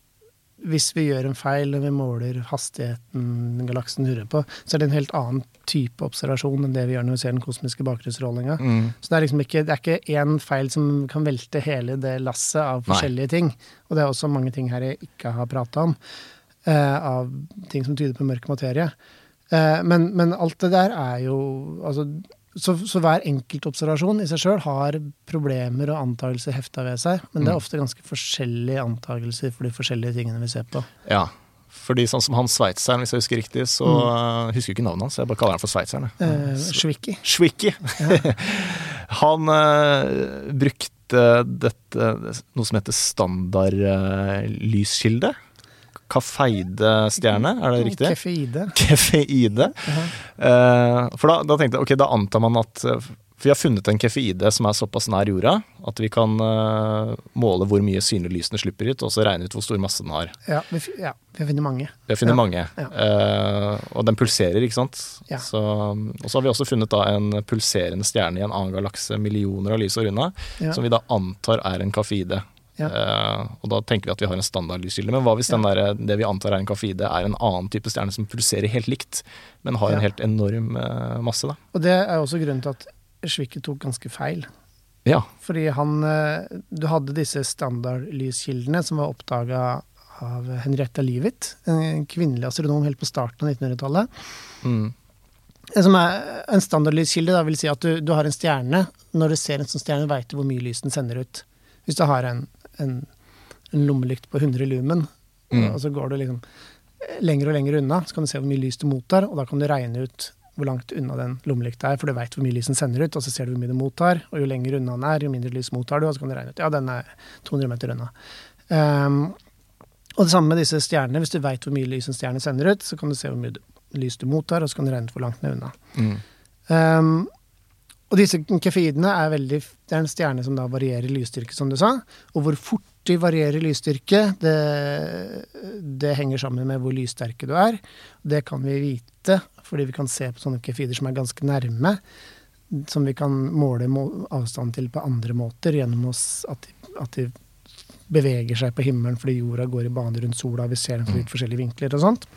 hvis vi gjør en feil og vi måler hastigheten galaksen hører på, så er det en helt annen type observasjon enn det vi gjør når vi ser den kosmiske bakgrunnsstrålingen. Mm. Så det er liksom ikke, det er ikke en feil som kan velte hele det lasset av forskjellige Nei. ting. Og det er også mange ting her jeg ikke har pratet om, uh, av ting som tyder på mørk materie. Uh, men, men alt det der er jo, altså, Så, så hver enkelt observasjon i seg selv har problemer og antagelser heftet ved seg, men det er ofte ganske forskjellige antagelser for de forskjellige tingene vi ser på. Ja, fordi sånn som han sveitseren, hvis jeg husker riktig, så mm. husker jeg ikke navnet hans, jeg bare kaller han for sveitseren. Eh, Schwicki. Schwicki. Ja. Han uh, brukte dette, noe som heter standard uh, lyskilde. Kafeide-stjerne, er det riktig? Kefeide. Kefeide. Uh-huh. Uh, for da, da tenkte jeg, ok, da antar man at, for vi har funnet en kefeide som er såpass nær jorda, at vi kan uh, måle hvor mye synlig lysene slipper ut, og så regne ut hvor stor masse den har. Ja, vi, ja, vi har funnet mange. Vi har funnet ja. mange, ja. uh, og den pulserer, ikke sant? Ja. Så, og så har vi også funnet da en pulserende stjerne i en annen galakse, millioner av lysår unna, ja. som vi da antar er en kafeide. Ja. Uh, og da tenker vi at vi har en standardlyskilde, men hva hvis ja. den der, det vi antar er en kafeide er en annen type stjerne som pulserer helt likt, men har ja. en helt enorm uh, masse da? Og det er også grunnen til at Schwicki tok ganske feil. Ja. Fordi han, uh, du hadde disse standardlyskildene som var oppdaget av Henrietta Leavitt, en kvinnelig astronom helt på starten av nittenhundretallet. Mm. Som er en standardlyskilde da vil si at du, du har en stjerne, når du ser en sånn stjerne vet du hvor mye lys den sender ut. Hvis du har en En, en lommelykt på hundre lumen, mm. og så går du liksom lenger og lenger unna, så kan du se hvor mye lys du mottar, og da kan du regne ut hvor langt unna den lommelykta er, for du vet hvor mye lys den sender ut, og så ser du hvor mye det mottar, og jo lenger unna den er, jo mindre lys mottar du, og så kan du regne ut, ja, den er to hundre meter unna. Um, og det samme med disse stjernene, hvis du vet hvor mye lys en stjerne sender ut, så kan du se hvor mye lys du mottar, og så kan du regne ut hvor langt den er unna. Mm. Um, Og disse kefeidene er veldig, det er en stjerne som da varierer i lysstyrke, som du sa. Og hvor fort de varierer i lysstyrke, det, det henger sammen med hvor lyssterke du er. Det kan vi vite, fordi vi kan se på sånne kefeider som er ganske nærme, som vi kan måle avstand til på andre måter, gjennom at de, at de beveger seg på himmelen, fordi jorda går i bane rundt sola, vi ser den fra litt forskjellige vinkler og sånt.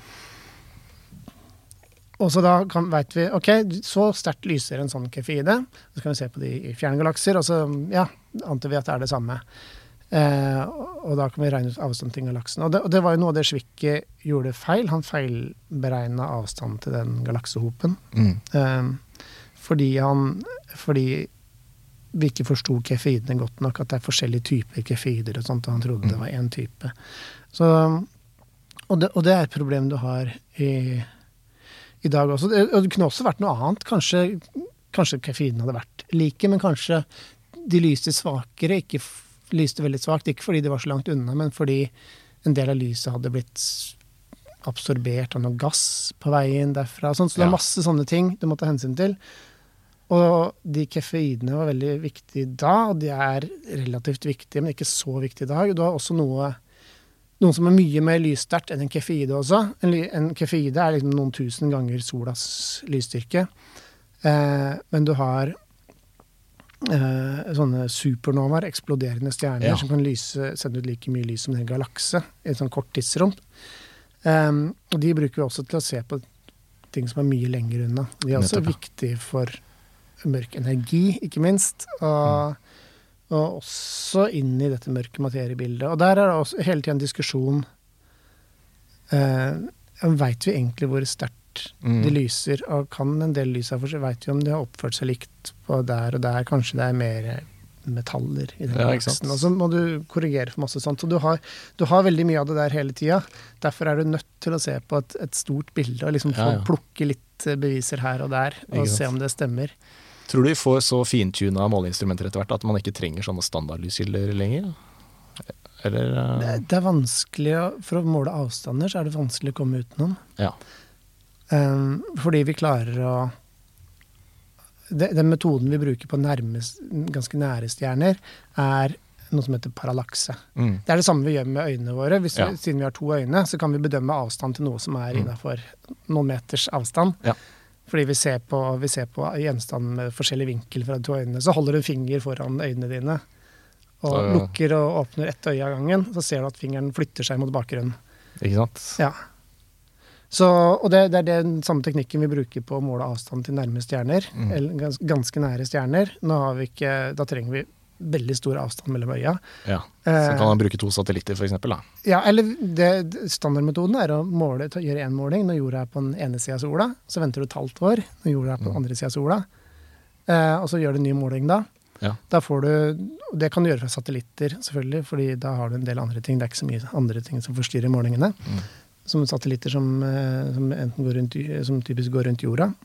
Og så da kan, vet vi, ok, så sterkt lyser en sånn kefeide, så kan vi se på de i fjerne galakser, og så, ja, antar vi at det er det samme. Eh, og da kan vi regne ut avstand til galaksen. Og det, og det var jo noe av det Schwicki gjorde feil, han feilberegnet avstand til den galaksehopen. Mm. Eh, fordi han, fordi vi ikke forstod kefeidene godt nok, at det er forskjellige typer kefeider og sånt, og han trodde mm. det var en type. Så, og, det, og det er et problem du har i i dag også. Og det kunne også vært noe annet. Kanskje, kanskje kefeiden hadde vært like, men kanskje de lyste svakere, ikke lyste veldig svakt, ikke fordi de var så langt unna, men fordi en del av lyset hadde blitt absorbert av noe gass på veien derfra. Sånn, så det Ja. er masse sånne ting du må ta hensyn til. Og de kefeidene var veldig viktige da, og de er relativt viktige, men ikke så viktige i dag. Du har også noe, noen som er mye mer lyssterkt enn en kefeide også. En, ly- en kefeide er liksom noen tusen ganger solas lysstyrke. Eh, men du har eh, sånne supernovaer, eksploderende stjerner, Ja. som kan lyse, sende ut like mye lys som en galakse i et sånn kort tidsrom. Um, og de bruker vi også til å se på ting som er mye lenger unna. De er også Nettopp, ja. viktige for mørk energi, ikke minst, og, mm. og også inn i dette mørke materiebildet. Og der er det også hele tiden en diskusjon. Uh, vet vi egentlig hvor sterkt Mm. de lyser, og kan en del lys her for seg, vet vi om de har oppført seg likt på der og der, kanskje det er mer metaller i den Ja, ikke sant. galaksen, og så må du korrigere for masse sånt. Så du har, du har veldig mye av det der hele tida. Derfor er du nødt til å se på et, et stort bilde og liksom få Ja, ja. plukke litt eh, beviser her og der, og Ikke sant. se om det stemmer. Tror du vi får så fintuna måleinstrumenter etter hvert at man ikke trenger sånne standardlyskilder lenger? Eller eh, Det, det er vanskelig å, for å måle avstander, så er det vanskelig å komme utenom. Ja. Um, fordi vi klarer å det, Den metoden vi bruker på nærmest, ganske nære stjerner, er noe som heter parallakse. Mm. Det er det samme vi gjør med øynene våre. Hvis vi, Ja. Siden vi har to øyne, så kan vi bedømme avstand til noe som er Mm. innenfor noen meters avstand. Ja. Fordi vi ser på, vi ser på gjenstanden med forskjellig vinkel fra de to øynene. Så holder du en finger foran øynene dine, og Så- lukker og åpner ett øye av gangen, så ser du at fingeren flytter seg mot bakgrunnen. Ikke sant? Ja. Så, og det, det er den samme teknikken vi bruker på å måle avstand til nærme stjerner, Mm. eller gans, ganske nære stjerner. Nå har vi ikke, da trenger vi veldig stor avstand mellom øya. Ja. Så kan man bruke to satellitter for eksempel, da. Ja, eller det, det- standardmetoden er å måle, ta, gjøre en måling når jorda er på den ene siden av sola, så venter du et halvt år når jorda er på den Mm. andre siden av sola, eh, og så gjør du en ny måling da. Ja. Da får du, og det kan du gjøre fra satellitter selvfølgelig, fordi da har du en del andre ting, det er ikke så mye andre ting som forstyrrer målingene. Mm. Som satellitter som, eh, som, enten går rundt, som typisk går rundt jorda.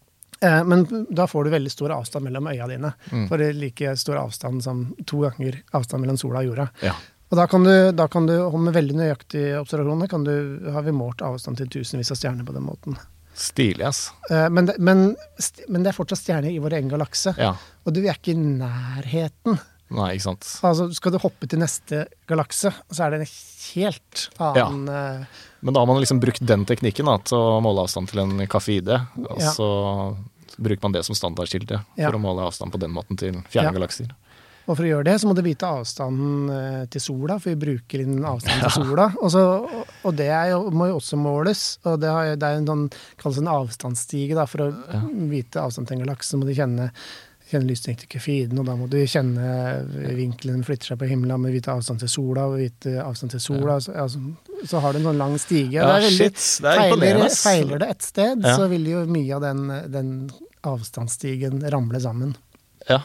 Eh, men da får du veldig stor avstand mellom øya dine, Mm. for det er like stor avstand som to ganger avstand mellom sola og jorda. Ja. Og da kan du, da kan du og med veldig nøyaktige observasjoner, kan du, har vi målt avstand til tusenvis av stjerner på den måten. Stilig, ass. Eh, men, det- men, st- men det er fortsatt stjerner i vår egen galakse, Ja. og du er ikke i nærheten. Nei, ikke sant. Altså, skal du hoppe til neste galakse, så er det en helt annen eh, Men da har man liksom brukt den teknikken da, til å måle avstand til en kaffeide, og Ja. så bruker man det som standardkilde Ja. for å måle avstand på den måten til fjerne Ja. galakser. Og for å gjøre det, så må du vite avstanden eh, til sola, for vi bruker inn avstanden til sola. Og, så, og, og det er jo, må jo også måles, og det, har, det er en sånn, kalles en avstandsstige, da, for å Ja. vite avstand til en galakse, så må du kjenne, kjenne lysstyrken til kefiden, og da må du kjenne vinkelen flytter seg på himmelen, må vite avstand til sola, og vite avstand til sola, så, altså, så har du en sånn lang stige. Ja, det er veldig, shit, det er feiler, imponerende, ass. feiler det et sted, Ja. så vil jo mye av den, den avstandsstigen ramle sammen. Ja.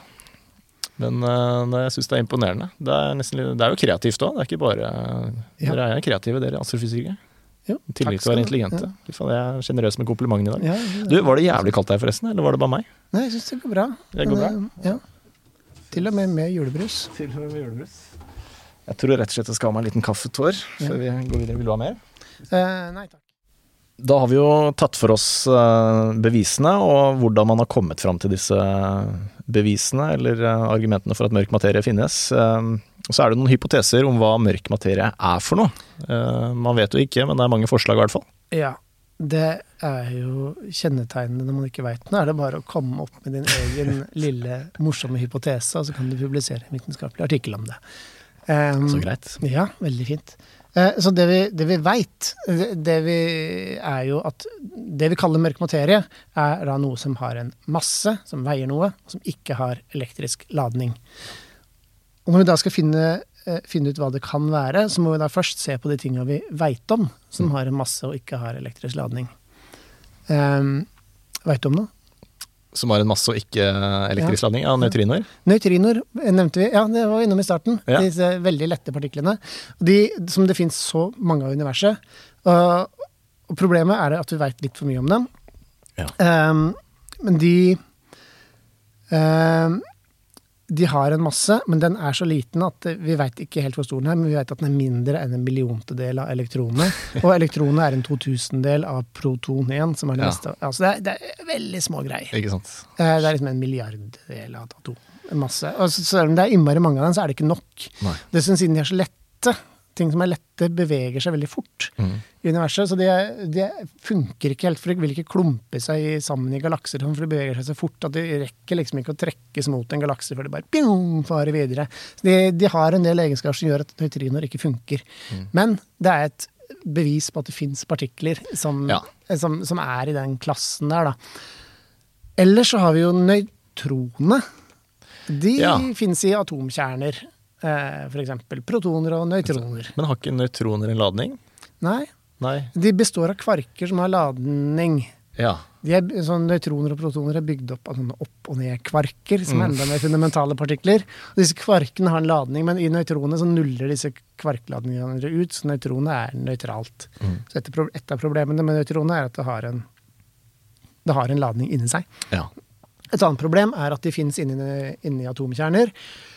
Men uh, jeg syns det er imponerende. Det er, nesten, litt- det er jo kreativt òg. Det er ikke bare Ja. Dere er kreative, dere astrofysikere. Jo, I tillegg takk til å være skal du ha. intelligente. Fy faen, jeg er sjenerøs med komplimentene i dag. Ja, Du, Var det jævlig kaldt her forresten, eller var det bare meg? Nei, jeg syns det går bra. Det går Men, eh, Ja. Til og med med julebrus. Til og med julebrus. Jeg tror rett og slett jeg skal ha meg en liten kaffetår før vi går videre. Vil du ha mer? Eh, nei takk. Da har vi jo tatt for oss eh, bevisene, og hvordan man har kommet fram til disse bevisene, eller eh, argumentene for at mørk materie finnes. Eh, Og så er det noen hypoteser om hva mørk materie er for noe. Eh, Man vet jo ikke, men det er mange forslag i hvert fall. Ja, det er jo kjennetegnene når man ikke veit noe. Er det bare å komme opp med din egen lille morsomme hypotese, og så kan du publisere en vitenskapelig artikkel om det. Um, Så greit. Ja, veldig fint. Eh, Så det vi, det vi veit, det, det vi er jo at det vi kaller mørk materie, er da noe som har en masse, som veier noe, og som ikke har elektrisk ladning. Og når vi da skal finne, eh, finne ut hva det kan være, så må vi da først se på de tingene vi veit om, som har en masse og ikke har elektrisk ladning. Um, veit du om noe? Som har en masse og ikke elektrisk ladning. Ja, nøytrinoer. Nøytrinoer nevnte vi, ja, det var vi innom i starten. Ja. Disse veldig lette partiklene. Og de, som det finnes så mange av i universet. Og, og problemet er at vi vet litt for mye om dem. Ja. Um, men de um, de har en masse, men den er så liten at vi vet ikke helt hvor stor den er, men vi vet at den er mindre enn en milliontedel av elektronene. Og elektronene er en totusendel av proton igjen, som er det Ja. meste. Altså det, er, det er veldig små greier. Ikke sant? Eh, Det er liksom en milliarddel av atom. En masse. Og så, selv om det er innmari mange av dem, så er det ikke nok. Nei. Det synes siden de er så lette, ting som er lette beveger seg veldig fort Mm. i universet, så det, det funker ikke helt, for det vil ikke klumpe seg sammen i galakser, for det beveger seg så fort at det rekker liksom ikke å trekkes mot en galakse, for det bare pjong, farer videre. Så de, de har en del egenskaper som gjør at nøytrinoer ikke funker. Mm. Men det er et bevis på at det finnes partikler som, Ja. som, som er i den klassen der, da. Ellers så har vi jo nøytronene. De Ja. finnes i atomkjerner, eh, for eksempel protoner og nøytroner. Men har ikke nøytroner en ladning? Nei, Nei. de består av kvarker som har ladning. Ja. De er, sånn, nøytroner og protoner er bygd opp av sånne opp- og ned-kvarker, som er Mm. enda mer fundamentale partikler. Og disse kvarkene har en ladning, men i nøytronene så nuller disse kvarkladningene ut, så nøytronet er nøytralt. Mm. Så et, av- et av problemene med nøytronet er at det har en, det har en ladning inni seg. Ja. Et annet problem er at de finnes inni, inni atomkjerner.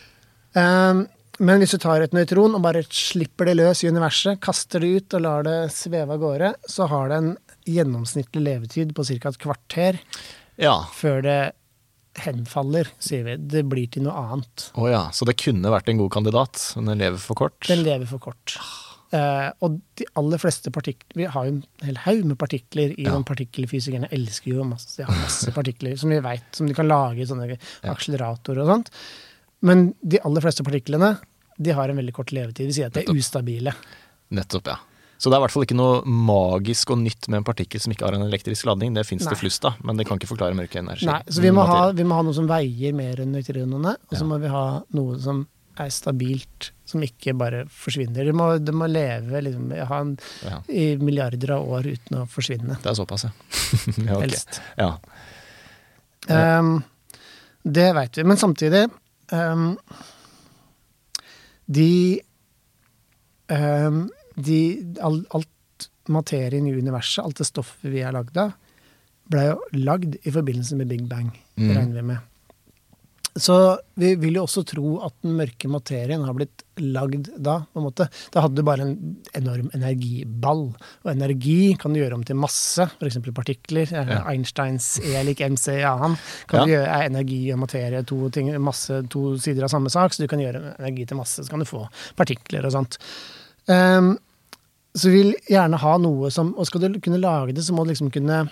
Um, men hvis du tar et nøytron og bare slipper det løs i universet, kaster det ut og lar det sveve av gårde, så har det en gjennomsnittlig levetid på ca. et kvarter Ja. før det henfaller, sier vi. Det blir til noe annet. Å ja. Så det kunne vært en god kandidat, men den lever for kort? Den lever for kort. Uh, og de aller fleste partikler, vi har jo en hel haug med partikler i Ja. noen partikkelfysikerne elsker jo masse, de har masse partikler som vi vet, som de kan lage i sånne Ja. akseleratorer og sånt. Men de aller fleste partiklene, de har en veldig kort levetid. Vi sier at de er Nettopp. ustabile. Nettopp, ja. Så det er i hvert fall ikke noe magisk og nytt med en partikkel som ikke har en elektrisk ladning. Det finnes Nei. det flust av, men det kan ikke forklare mørke energi. Nei, så vi må, ha, Materie. vi må ha noe som veier mer enn nøytronene, og så Ja. må vi ha noe som er stabilt, som ikke bare forsvinner. Det må, det må leve liksom, ha en, Ja. i milliarder av år uten å forsvinne. Det er såpass, ja. ja ok. Helst. Ja. Um, det vet vi. Men samtidig um, de, um, de all, Alt materien i universet, alt det stoffet vi er lagd av, ble jo lagd i forbindelse med Big Bang, Mm. regner vi med. Så vi vil jo også tro at den mørke materien har blitt lagd da, på en måte. Da hadde du bare en enorm energiball, og energi kan du gjøre om til masse, for eksempel partikler. Ja. Einsteins E lik M C, ja, han kan Ja. du gjøre, er energi og materie to, ting, masse, to sider av samme sak, så du kan gjøre energi til masse, så kan du få partikler og sånt. Um, så vi vil gjerne ha noe som, og skal du kunne lage det, så må du liksom kunne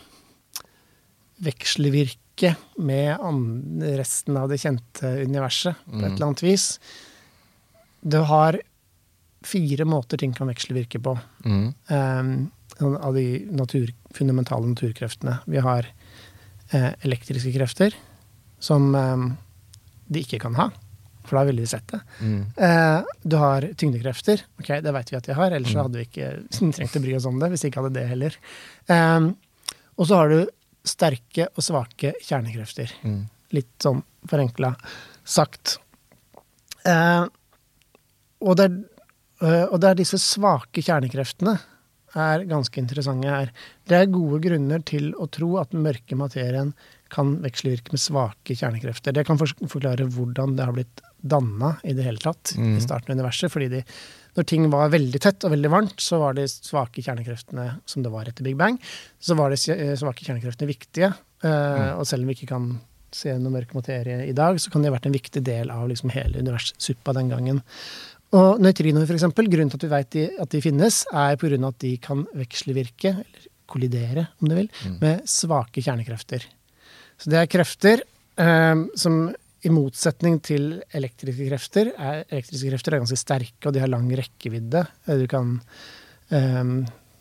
vekslevirke med an- resten av det kjente universet, på et Mm. eller annet vis. Du har fire måter ting kan vekslevirke på, Mm. um, sånn av de natur, fundamentale naturkreftene. Vi har eh, elektriske krefter, som um, de ikke kan ha, for da ville vi sett det. Mm. Eh, du har tyngdekrefter, ok, det vet vi at de har, ellers så Mm. hadde vi ikke trengt å bry oss om det, hvis vi ikke hadde det heller. Um, og så har du sterke og svake kjernekrefter. Mm. Litt sånn forenkla sagt. Eh, og, det er, eh, og det er disse svake kjernekreftene er ganske interessante her. Det er gode grunner til å tro at den mørke materien kan vekslevirke med svake kjernekrefter. Det kan for forklare hvordan det har blitt danna i det hele tatt Mm. i starten av universet. Fordi de, når ting var veldig tett og veldig varmt, så var de svake kjernekreftene som det var etter Big Bang, så var de svake kjernekreftene viktige. Eh, Mm. Og selv om vi ikke kan se noe mørk materie i dag, så kan de ha vært en viktig del av liksom hele universsuppa den gangen. Og nøytrinoer, for eksempel, grunnen til at vi vet de, at de finnes, er på grunn av at de kan vekslevirke, eller kollidere, om du vil, Mm. med svake kjernekrefter. Så det er krefter eh, som i motsetning til elektriske krefter, er, elektriske krefter er ganske sterke, og de har lang rekkevidde. Du kan eh,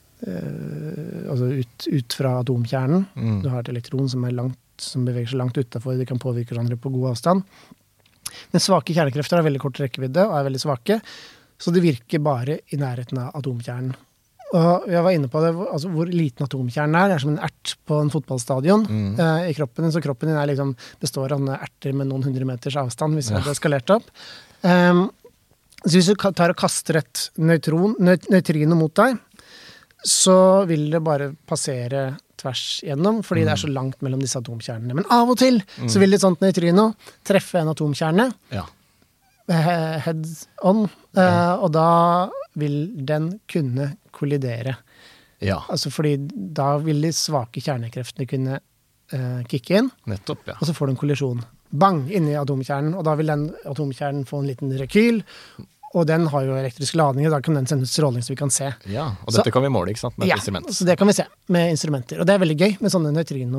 eh, altså ut, ut fra atomkjernen. Mm. Du har et elektron som, er langt, som beveger seg langt utenfor, de kan påvirke hverandre på god avstand. Men svake kjernekrefter har veldig kort rekkevidde og er veldig svake, så de virker bare i nærheten av atomkjernen. Og jeg var inne på det, altså hvor liten atomkjernen er. Det er som en ert på en fotballstadion Mm. eh, i kroppen din. Så kroppen din er liksom, består av sånne erter med noen hundre meters avstand, hvis Ja. det hadde eskalert opp. Um, så hvis du tar og kaster et nøytron, nøy, nøytrino mot deg, så vil det bare passere tvers gjennom, fordi mm. det er så langt mellom disse atomkjernene. Men av og til mm. så vil et sånt nøytrino treffe en atomkjerne, ja. heads on, ja. uh, og da vil den kunne kollidere. Ja. Altså fordi da vil de svake kjernekreftene kunne uh, kicke inn, Nettopp, ja. og så får du en kollisjon. Bang, inni atomkjernen, og da vil den atomkjernen få en liten rekyl, og den har jo elektrisk ladning, og da kan den sende ut stråling så vi kan se. Ja, og dette så, kan vi måle, ikke sant, med ja, et instrument. Så det kan vi se med instrumenter. Og det er veldig gøy med sånne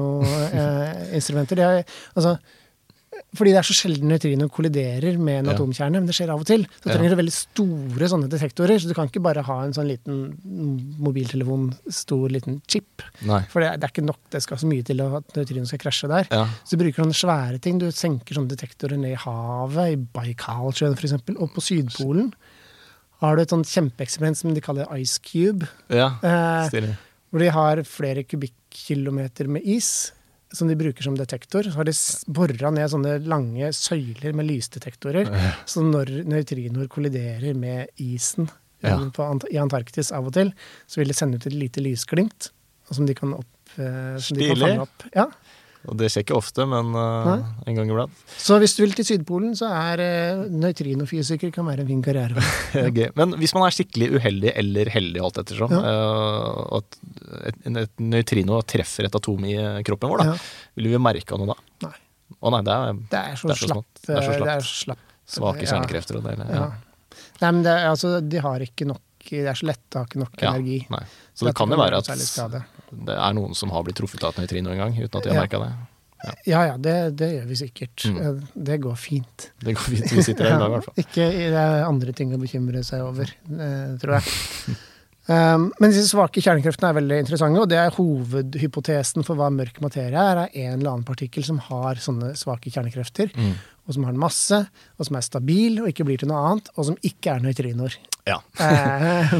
neutrino-instrumenter. Eh, altså, fordi det er så sjelden neutrino kolliderer med en ja. atomkjerne, men det skjer av og til. Så trenger du veldig store sånne detektorer, så du kan ikke bare ha en sånn liten mobiltelefon, stor liten chip. Nei. For det, det er ikke nok, det skal så mye til at neutrino skal krasje der. Ja. Så du bruker sånne svære ting, du senker sånne detektorer ned i havet, i Baikalsjøen for eksempel, og på Sydpolen har du et sånt kjempeeksperiment som de kaller Ice Cube. Ja, eh, hvor de har flere kubikkilometer med is, som de bruker som detektor. Så har de borret ned sånne lange søyler med lysdetektorer, ja. Så når neutrinoer kolliderer med isen ja. på, i Antarktis av og til, så vil det sende ut et lite lysglimt, som de kan, opp, som de kan fange opp. Ja. Og det skjer ikke ofte, men uh, en gang iblant. Så hvis du vil til Sydpolen, så er uh, nøytrinofysiker kan være en fin karriere. Okay. Men hvis man er skikkelig uheldig eller heldig, alt ettersom, ja. uh, at et, et nøytrino treffer et atom i kroppen vår, da, ja. vil vi merke noe da? Nei. Å nei, det er, det er så, det er så slapt. Det er så slapt. Det er så slapt. Svake kjernekrefter og det. Ja. Ja. Nei, men det, altså, de har ikke nok, det er så lett, det har ikke nok ja, energi. Nei. Så det, det kan jo være at det er noen som har blitt truffet av et nøytrino en gang, uten at de har ja. merket det. Ja, ja, ja det, det gjør vi sikkert. Mm. Det går fint. Det går fint, vi sitter her i dag i hvert fall. Ikke det er andre ting å bekymre seg over, tror jeg. um, men disse svake kjernekreftene er veldig interessante, og det er hovedhypotesen for hva mørk materie er, er en eller annen partikkel som har sånne svake kjernekrefter, mm. og som har en masse, og som er stabil, og ikke blir til noe annet, og som ikke er nøytrinoer. Ja. uh,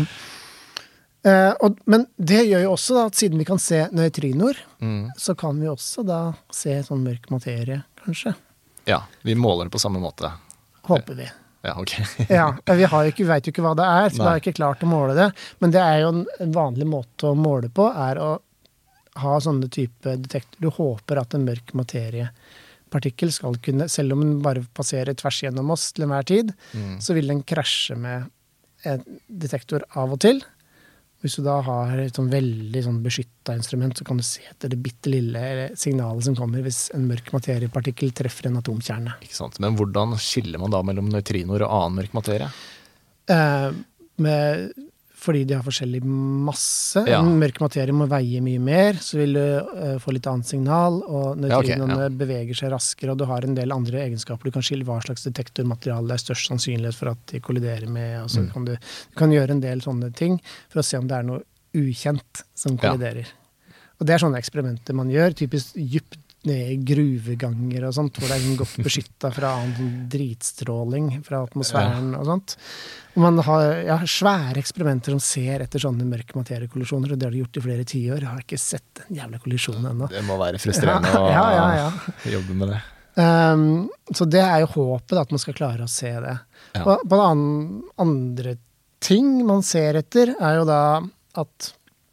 Uh, og, men det gjør jo også da, at siden vi kan se nøytrinoer, mm. så kan vi også da se sånn mørk materie, kanskje. Ja, vi måler det på samme måte. Håper vi. Ja, ok. ja, vi har jo ikke, vet jo ikke hva det er, så vi har ikke klart å måle det. Men det er jo en, en vanlig måte å måle på, er å ha sånne type detektor. Du håper at en mørk materiepartikkel skal kunne, selv om den bare passerer tvers gjennom oss til enhver tid, mm. så vil den krasje med en detektor av og til. Hvis du da har et sånn veldig sånn beskyttet instrument, så kan du se etter det bitte lille signalet som kommer hvis en mørk materiepartikkel treffer en atomkjerne. Ikke sant, men hvordan skiller man da mellom nøytrinoer og annen mørk materie? Eh, med, fordi de har forskjellig masse. Ja. En mørk materie må veie mye mer, så vil du uh, få litt annet signal, og nøytrinoene ja, okay, ja. beveger seg raskere, og du har en del andre egenskaper. Du kan skille hva slags detektormateriale det er størst sannsynlighet for at de kolliderer med, og så mm. kan du, du kan gjøre en del sånne ting for å se om det er noe ukjent som kolliderer. Ja. Og det er sånne eksperimenter man gjør, typisk dypt ned i gruveganger og sånt, hvor det er godt beskyttet fra annen dritstråling fra atmosfæren ja. og sånt. Og man har ja, svære eksperimenter som ser etter sånne mørke materiekollisjoner, og det har de gjort i flere tiår. Jeg har ikke sett en jævla kollisjon ennå. Det må være frustrerende ja, ja, ja, ja. å jobbe med det. Um, så det er jo håpet at man skal klare å se det. Ja. Og på en annen, andre ting man ser etter, er jo da at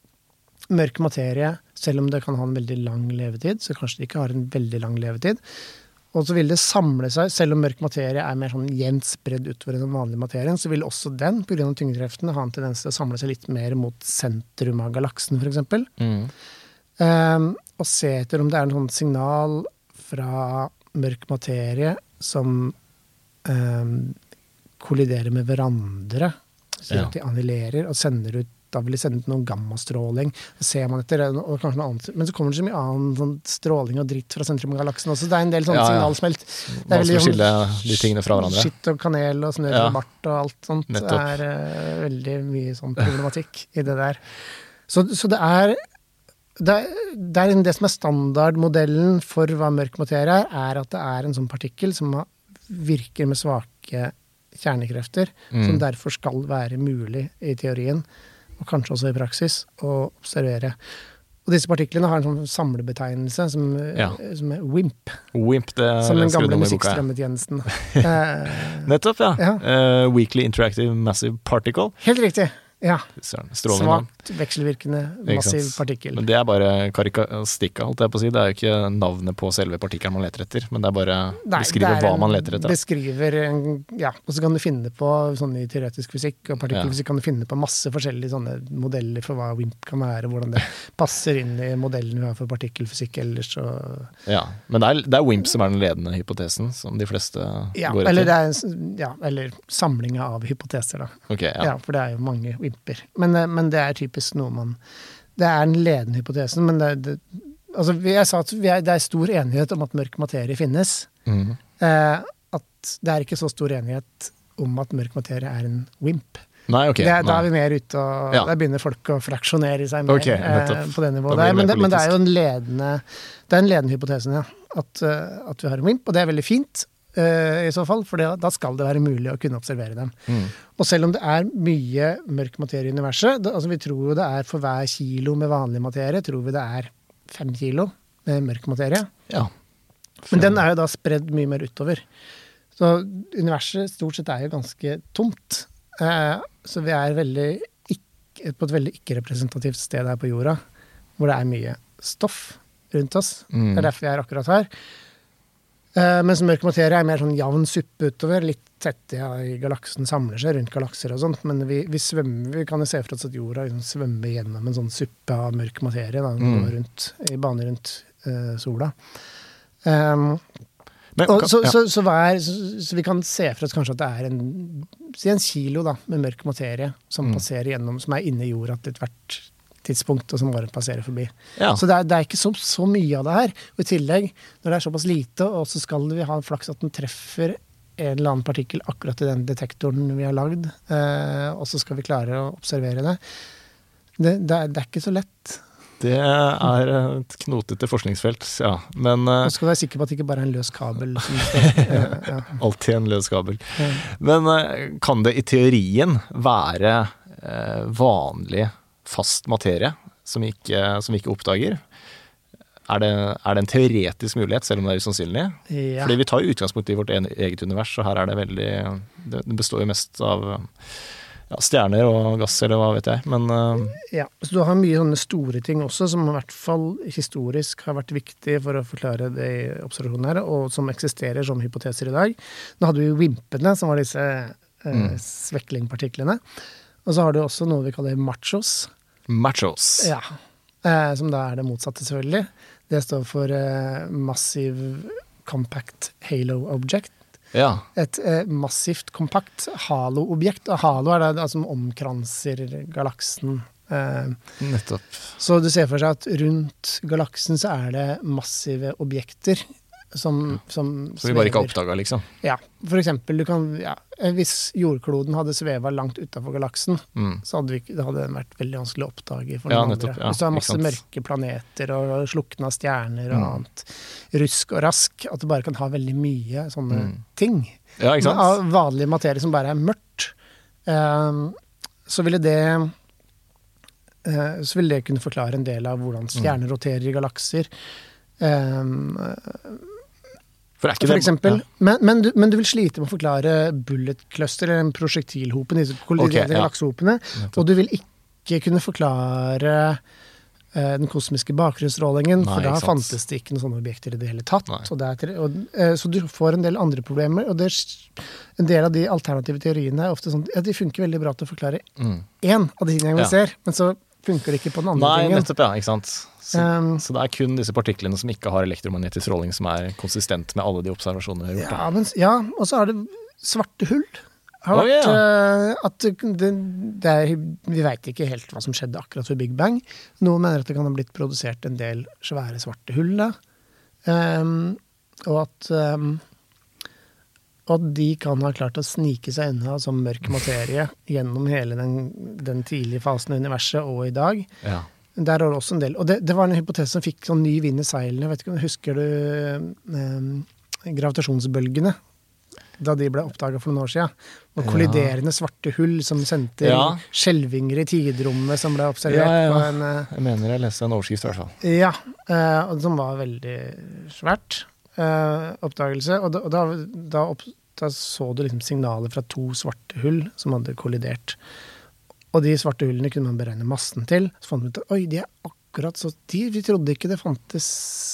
mørk materie, selv om det kan ha en veldig lang levetid, så kanskje det ikke har en veldig lang levetid. Og så vil det samle seg, selv om mørk materie er mer sånn jevnt spredd utover den vanlige materien, så vil også den, på grunn av tyngdekreften, ha en tendens til å samle seg litt mer mot sentrum av galaksen, for eksempel. Mm. Um, og se etter om det er en sånn signal fra mørk materie som um, kolliderer med hverandre, så ja. at de annullerer og sender ut da vil de sende ut noen gammastråling, så ser man etter, og kanskje noe annet, men så kommer det så mye annen sånn stråling og dritt fra sentrum av galaksen også, så det er en del sånn ja, ja. signalsmelt. Det man skal skille de tingene fra hverandre. Skitt og kanel og snør ja. og bart og alt sånt, det er uh, veldig mye sånn problematikk i det der. Så, så det er det er, det er det som er standardmodellen for hva mørk materie er, er at det er en sånn partikkel som virker med svake kjernekrefter, mm. som derfor skal være mulig i teorien, og kanskje også i praksis, å observere. Og disse partiklene har en sånn samlebetegnelse som, ja. som er WIMP. WIMP, det er som den gamle musikkstrømmetjenesten. Nettopp, ja. ja. Uh, Weakly Interactive Massive Particle. Helt riktig. Ja, Strålende navn. svakt vekselvirkende massiv partikkel. Men det er bare karikastikka, holdt jeg på å si. Det er jo ikke navnet på selve partikkelen man leter etter, men det er bare Nei, beskriver det er hva man leter etter. Beskriver en, ja, og så kan du finne på sånn i teoretisk fysikk og partikkelfysikk kan du finne på masse forskjellige sånne modeller for hva WIMP kan være, hvordan det passer inn i modellen vi har for partikkelfysikk ellers. Og... Ja, men det er, det er WIMP som er den ledende hypotesen, som de fleste ja, går etter. Eller det er en, ja, eller samlinga av hypoteser da. Ok, ja. Ja, for det er jo mange WIMPer. Men, men det er typisk noe man... Det er den ledende hypotesen, men det, det, altså, jeg sa at vi er, det er stor enighet om at mørk materie finnes. Mm. Eh, at det er ikke så stor enighet om at mørk materie er en WIMP. Nei, ok. Det, nei. Da er vi mer ute, og Ja. der begynner folk å fraksjonere seg mer Ok, nettopp. eh, på det nivået. Da blir det Der, men, mer det, men det er politisk. jo en ledende, det er en ledende hypotesen, ja. At, eh, at vi har en WIMP, og det er veldig fint eh, i så fall, for det, da skal det være mulig å kunne observere dem. Mm. Og selv om det er mye mørk materie i universet, det, altså vi tror jo det er for hver kilo med vanlig materie, tror vi det er fem kilo med mørk materie. Ja. Men den er jo da spredd mye mer utover. Så universet stort sett er jo ganske tomt. Eh, så vi er veldig ikke, på et veldig ikke-representativt sted her på jorda, hvor det er mye stoff rundt oss. Mm. Det er derfor vi er akkurat her. Uh, mens mørk materie er mer sånn jevn suppe utover, litt tett ja, i galaksen samler seg rundt galakser og sånt, men vi, vi svømmer, vi kan jo se for oss at jorda liksom svømmer gjennom en sånn suppe av mørk materie, da, Mm. går rundt, i bane rundt uh, sola. Um, Men, og, kan, så, ja. så, så, hva er, så, så vi kan se for oss kanskje at det er en, si en kilo da, med mørk materie som Mm. passerer gjennom, som er inne i jorda til hvert tidspunkt, og som bare passerer forbi. Ja. Så det er, det er ikke så, så mye av det her. Og i tillegg, når det er såpass lite, og så skal vi ha en flaks at den treffer en eller annen partikkel akkurat i den detektoren vi har lagd, eh, og så skal vi klare å observere det. Det, det, er, det er ikke så lett. Det er et knotete forskningsfelt, ja. Men Du uh, skal være sikker på at det ikke bare er en løs kabel. Som står, eh, ja. alltid en løs kabel. Ja. Men uh, kan det i teorien være uh, vanlig fast materie som vi ikke, som vi ikke oppdager? Er det, er det en teoretisk mulighet, selv om det er usannsynlig? Ja. Fordi vi tar jo utgangspunkt i vårt en- eget univers, og her er det veldig Det det består jo mest av ja, stjerner og gass, eller hva vet jeg. Men uh, Ja, så du har mye sånne store ting også, som i hvert fall historisk har vært viktig for å forklare det i observasjonen her, og som eksisterer som hypoteser i dag. Nå hadde vi jo wimpene, som var disse eh, Mm. sveklingpartiklene. Og så har du også noe vi kaller machos, machos. ja, eh, som da er det motsatte selvfølgelig. Det står for eh, Massive Compact Halo Object. Ja. Et eh, massivt, kompakt halo-objekt. Og halo er det, det som omkranser galaksen. Eh, Nettopp. så du ser for seg at rundt galaksen så er det massive objekter som, som Som vi bare ikke har svever. oppdaga, liksom. Ja, for eksempel, du kan, ja, hvis jordkloden hadde sveva langt utenfor galaksen, Mm. så hadde vi, ikke- det hadde vært veldig vanskelig å oppdage for Ja, noen nettopp, andre. ja, Hvis du har ikke masse sant. mørke planeter og slukna stjerner og Mm. annet rusk og rask, at du bare kan ha veldig mye sånne Mm. ting. Ja, ikke sant? Av vanlig materie som bare er mørkt, eh, så ville det eh, så ville det kunne forklare en del av hvordan stjerner roterer i galakser. Eh, For er ikke for det eksempel. Ja. Men, men, du, men du vil slite med å forklare bullet cluster, eller en prosjektilhopen, disse kolliderende Ok, ja. galaksehopene, og du vil ikke kunne forklare eh, den kosmiske bakgrunnsstrålingen, Nei, for da ikke sant. fantes det ikke noen sånne objekter i det hele tatt. Nei. Og det er, til- og, eh, så du får en del andre problemer, og det, er- en del av de alternative teoriene er ofte sånn, ja, de funker veldig bra til å forklare Mm. én av de tingene vi Ja. ser, men så funker det ikke på den andre Nei, tingen. nettopp, ja. Ikke sant. Så, Um, så det er kun disse partiklene som ikke har elektromagnetisk stråling, som er konsistent med alle de observasjonene vi har gjort. Ja, men, ja, og så er det svarte hull. Har Å, vært, ja. eh, at det, det, det er, vi vet ikke helt hva som skjedde akkurat ved Big Bang. Noen mener at det kan ha blitt produsert en del svære svarte hull da. Um, og at um, og at de kan ha klart å snike seg unna som mørk materie gjennom hele den, den tidlige fasen av universet og i dag. Ja. Der er det også en del. Og det, det var en hypotese som fikk sånn ny vind i seilene. Vet ikke, husker du eh, gravitasjonsbølgene? Da de ble oppdaget for noen år siden. Og Ja. kolliderende svarte hull som sendte Ja. skjelvinger i tidrommet som ble observert Ja, ja, ja. på en eh, Jeg mener jeg leste en overskrift i hvert fall. Ja, eh, og som var veldig svært eh, oppdagelse. Og, da, og da, da, opp, da så du liksom signaler fra to svarte hull som hadde kollidert. Og de svarte hullene kunne man beregne massen til. Så fant man ut at oi, de er akkurat så de, Vi trodde ikke det fantes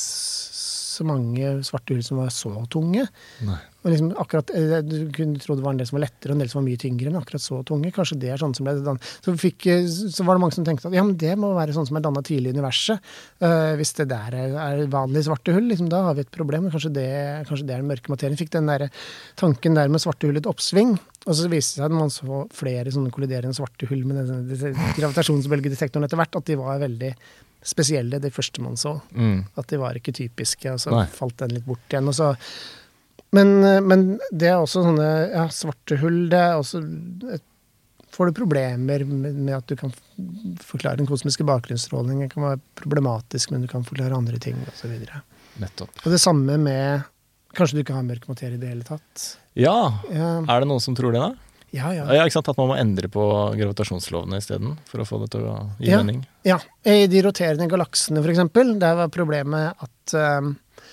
så mange svarte hull som var så tunge. Nei. Og liksom akkurat, du kunne tro det var en del som var lettere, og en del som var mye tyngre, men akkurat så tunge. Kanskje det er sånn som ble dannet. Så, fikk, så var det mange som tenkte at ja, men det må være sånn som er dannet tidlig i universet. Uh, hvis det der er, er vanlige svarte hull, liksom, da har vi et problem. Kanskje det, kanskje det er den mørke materien. Fikk den der tanken der med svarte hull et oppsving. Og så viste det seg at man så flere sånne kolliderende svarte hull med denne gravitasjonsbølgedetektoren etter hvert, at de var veldig spesielle, det første man så. Mm. At de var ikke typiske, og så Nei. Falt den litt bort igjen. Og så, men, men det er også sånne ja, svarte hull, det er også et, får du problemer med, med at du kan forklare den kosmiske bakgrunnsstrålingen, det kan være problematisk, men du kan forklare andre ting, og så videre. Nettopp. Og det samme med, kanskje du ikke har mørk materie i det hele tatt. Ja, ja. Er det noen som tror det da? Ja, ja. Ja, ikke sant, at man må endre på gravitasjonslovene i stedet, for å få det til å gi ja, mening. Ja, i de roterende galaksene for eksempel, der var problemet at um,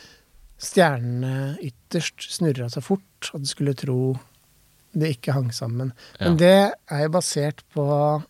stjernene ytterst snurret så fort, at du skulle tro det ikke hang sammen. Ja. Men det er jo basert på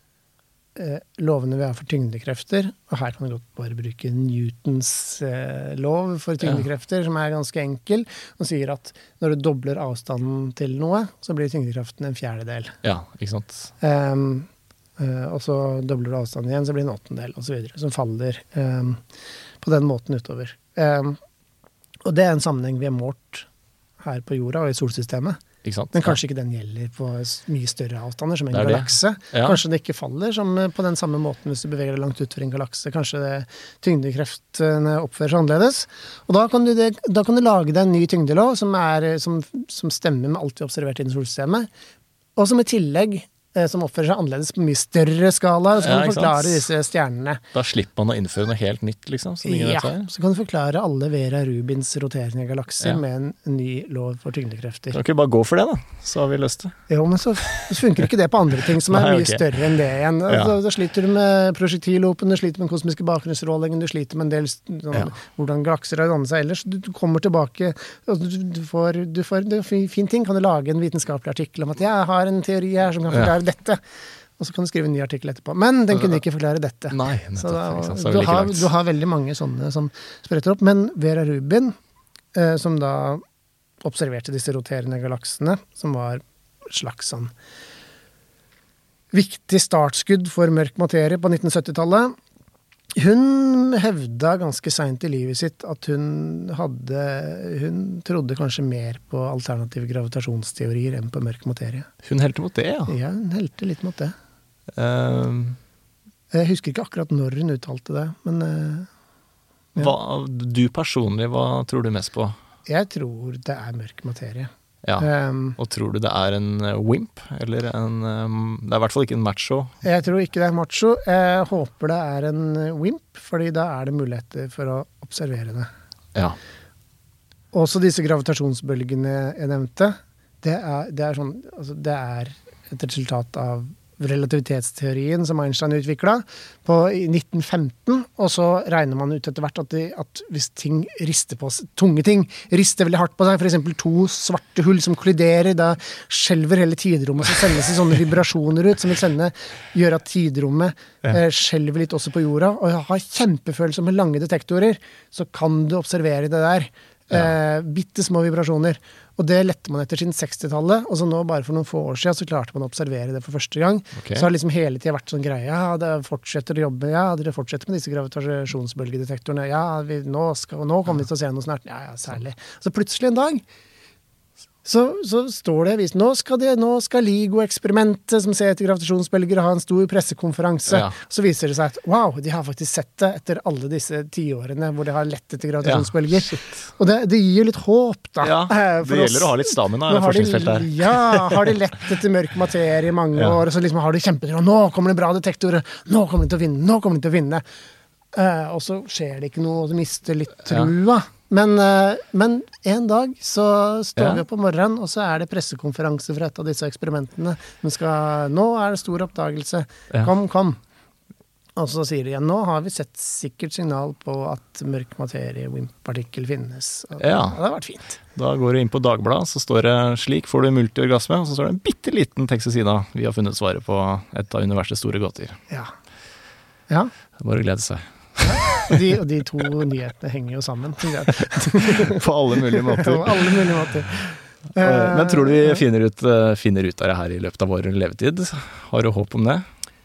uh, lovene vi har for tyngdekrefter, og her kan du godt bare bruke Newtons uh, lov for tyngdekrefter, ja. Som er ganske enkel, og sier at når du dobler avstanden til noe, så blir tyngdekraften en fjerdedel. Ja, ikke sant. Um, uh, og så dobler du avstanden igjen, så blir det en åttendel, og så videre, som faller um, på den måten utover. Um, og det er en sammenheng vi har målt her på jorda og i solsystemet. Men kanskje ikke den gjelder på mye større avstander som en galakse. Ja. Kanskje det ikke faller som på den samme måten hvis du beveger deg langt ut for en galakse. Kanskje det, tyngdekreftene oppfører seg annerledes. Og da kan, du, det, da kan du lage deg en ny tyngdelov som, er, som, som stemmer med alt vi har observert i solsystemet, og som i tillegg som oppfører seg annerledes på mye større skala, og så kan ja, du forklare disse stjernene. Da slipper man å innføre noe helt nytt, liksom? Som ingen ja, vet hva så kan du forklare alle Vera Rubins roterende galakser ja. Med en ny lov for tyngdekrefter. Kan ikke bare gå for det da, så har vi løst det. Jo, men så, så funker ikke det på andre ting som er Nei, mye okay. større enn det igjen. Ja. Da, da sliter du med projektillopen, du sliter med den kosmiske bakgrunnsstrålingen, du sliter med en del sånn, ja. Hvordan galakser har dannet seg ellers. Du, du kommer tilbake, og du, du får, du får det er en fin ting, kan du lage en vitenskapelig artikkel om at jeg har en teori her som kan forklare ja. Dette. Og så kan du skrive en ny artikkel etterpå. Men den kunne ikke forklare dette. Nei, nettopp, så da, så så du, har, du har veldig mange sånne som spretter opp. Men Vera Rubin, eh, som da observerte disse roterende galaksene, som var et slags sånn viktig startskudd for mørk materie på nitten syttitallet, hun hevda ganske sent i livet sitt at hun hadde hun trodde kanskje mer på alternative gravitasjonsteorier enn på mørk materie. Hun helte mot det, ja? Ja, hun helte litt mot det. Um, jeg husker ikke akkurat når hun uttalte det, men uh, ja. hva, du personlig, hva tror du mest på? Jeg tror det er mørk materie. Ja, um, og tror du det er en wimp, eller en, um, det er i hvert fall ikke en macho? Jeg tror ikke det er macho. Jeg håper det er en wimp, fordi da er det muligheter for å observere det. Ja. Også disse gravitasjonsbølgene jeg nevnte, det er, det er, sånn, altså det er et resultat av relativitetsteorien som Einstein utviklet på i nitten femten, og så regner man ut etter hvert at, de, at hvis ting rister på tunge ting, rister veldig hardt på seg, for eksempel to svarte hull som kolliderer, da skjelver hele tidrommet, så sendes det sånne vibrasjoner ut som vil sende, gjøre at tidrommet ja. eh, skjelver litt også på jorda, og har kjempefølelse med lange detektorer, så kan du observere det der. Ja. Eh, bittesmå vibrasjoner. Og det lette man etter siden sekstitallet, og så nå bare for noen få år siden så klarte man å observere det for første gang. Okay. Så har det liksom hele tiden vært sånn greie, ja, det fortsetter å jobbe, ja, dere fortsetter med disse gravitasjonsbølgedetektorene, ja, vi, nå, skal, nå kommer vi til å se noe snart, ja, ja, særlig. Så plutselig en dag, så, så står det, nå skal, det, nå skal LIGO-eksperimentet som ser etter gravitasjonsbølger ha en stor pressekonferanse. Ja. Så viser det seg at, wow, de har faktisk sett det etter alle disse tiårene hvor de har lett etter gravitasjonsbølger. Ja. Og det, det gir jo litt håp, da. Ja, det gjelder oss. Å ha litt stamina i forskningsfeltet her. Ja, har de lett etter mørk materie i mange ja. År, og så liksom har de kjempet, og nå kommer det bra detektorer, nå kommer de til å vinne, nå kommer de til å vinne. Uh, og så skjer det ikke noe, og du mister litt trua. Ja. Men, men en dag så står ja. Vi opp om morgenen, og så er det pressekonferanse for et av disse eksperimentene. Men skal, nå er det stor oppdagelse. Ja. Kom, kom. Og så sier de igjen, nå har vi sett sikkert signal på at mørk materie, WIMP-partikkel finnes. Og Ja. Det har vært fint. Da går du inn på Dagbladet, så står det slik får du multiorgasme, og så står det en bitte liten tekst i siden. Vi har funnet svaret på et av universets store gåter. Ja. Ja. Det er bare å glede seg. Og de, og de to nyhetene henger jo sammen. Synes jeg. På alle mulige måter. På alle mulige måter. Men tror du vi finner ut, finner ut av det her i løpet av vår levetid? Har du håp om det?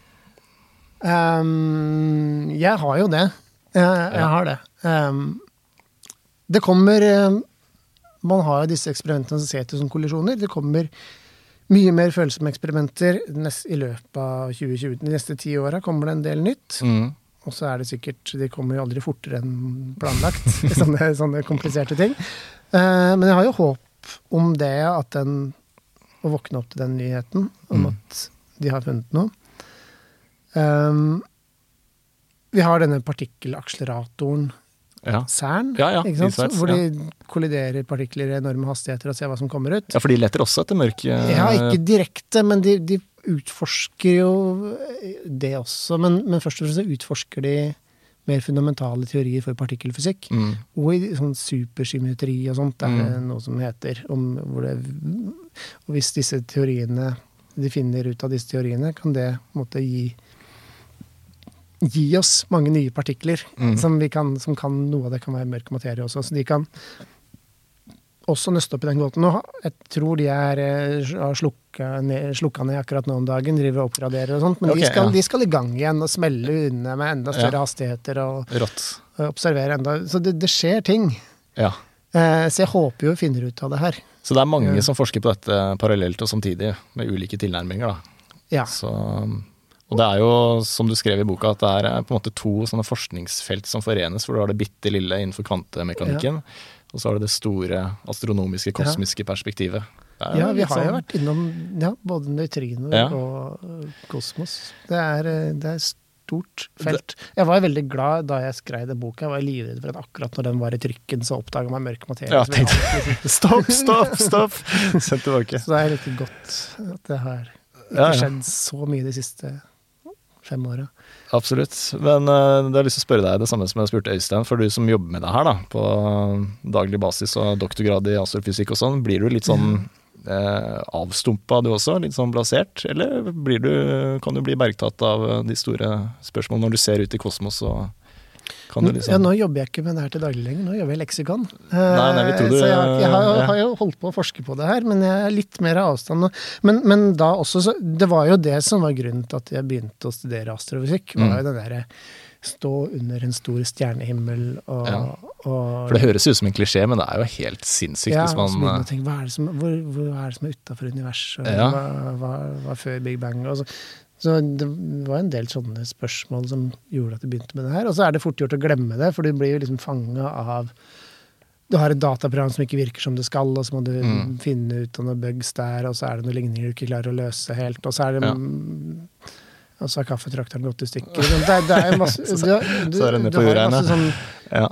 Um, jeg har jo det. Jeg, jeg ja. har det. Um, det kommer um, Man har jo disse eksperimentene som ser til som kollisjoner. Det kommer mye mer følsomme eksperimenter nest, i løpet av tjue tjue. De neste ti åra kommer det en del nytt. Mm. Og så er det sikkert De kommer jo aldri fortere enn planlagt. sånne, sånne kompliserte ting. Uh, men jeg har jo håp om det, at den å våkne opp til den nyheten om mm. at de har funnet noe. Um, vi har denne partikkelakseleratoren ja. CERN, ja, ja, ikke sant? Sveits, hvor de ja. kolliderer partikler i enorme hastigheter og ser hva som kommer ut. Ja, for de leter også etter mørke... Ja, ikke direkte, men de, de utforsker jo det også. Men, men først og fremst så utforsker de mer fundamentale teorier for partikkelfysikk. Mm. Og i sånn supersymmetri og sånt, det er mm. noe som heter. Om hvor det, og hvis disse teoriene, de finner ut av disse teoriene, kan det måtte gi gi oss mange nye partikler, mm. som, vi kan, som kan, noe av det kan være mørk materie også, så de kan også nøste opp i den gåten. Og jeg tror de er har slukka ned, slukka ned akkurat nå om dagen, driver og oppgraderer og sånt, men okay, de, skal, ja. de skal i gang igjen og smelle unna med enda større ja. hastigheter og, og observere enda. Så det, det skjer ting. Ja. Eh, så jeg håper jo vi finner ut av det her. Så det er mange ja. som forsker på dette parallelt og samtidig, med ulike tilnærminger da. Ja. Så... Og det er jo, som du skrev i boka, at det er på en måte to sånne forskningsfelt som forenes, for du har det bitte lille innenfor kvantemekanikken, ja. og så har du det store astronomiske, kosmiske ja. perspektivet. Ja, vi har sånn... jo vært innom ja, både nøytriner ja. og kosmos. Det er, det er stort felt. Det... Jeg var veldig glad da jeg skrev den boka. Jeg var livredd for at akkurat når den var i trykken, så oppdaget meg mørk materie. Ja, tenkte jeg. Stopp, stopp, stopp! Sett tilbake. Så det er litt godt at det har ikke ja, ja. skjedd så mye de siste fem åra. Absolutt. Men uh, det har lyst til å spørre deg det samme som jeg spurte Øystein, for du som jobber med det her da, på daglig basis og doktorgrad i astrofysikk og sånn, blir du litt sånn eh, avstumpa du også, litt sånn blasert, eller blir du, kan du bli bergtatt av de store spørsmålene når du ser ut i kosmos og kan du liksom... Ja, nå jobber jeg ikke med det her til daglig lenger, nå jobber jeg i leksikon. Nei, nei, vi tror du... Så jeg, jeg har, har jo holdt på å forske på det her, men jeg er litt mer av avstand nå. Men, men da også, så, det var jo det som var grunnen til at jeg begynte å studere astrofysikk, var jo det der stå under en stor stjernehimmel og... Ja. og for det høres ut som en klisjé, men det er jo helt sinnssykt ja, hvis man... Ja, og så tenke, hva er det som, hvor, hvor er det som er utenfor universet? Ja. Hva, hva, hva før Big Bang? Og så, Så det var en del sånne spørsmål som gjorde at jeg begynte med det her. Og så er det fort gjort å glemme det, for du blir jo liksom fanget av... Du har et dataprogram som ikke virker som det skal, og så må du mm. finne ut av noen bugs der, og så er det noen ligninger du ikke klarer å løse helt, og så er det... Ja. Og så har kaffetrakteren gått i stykker. Det, det er jo masse... Du, du, så er det ned du på har uregnet. masse sånn ja.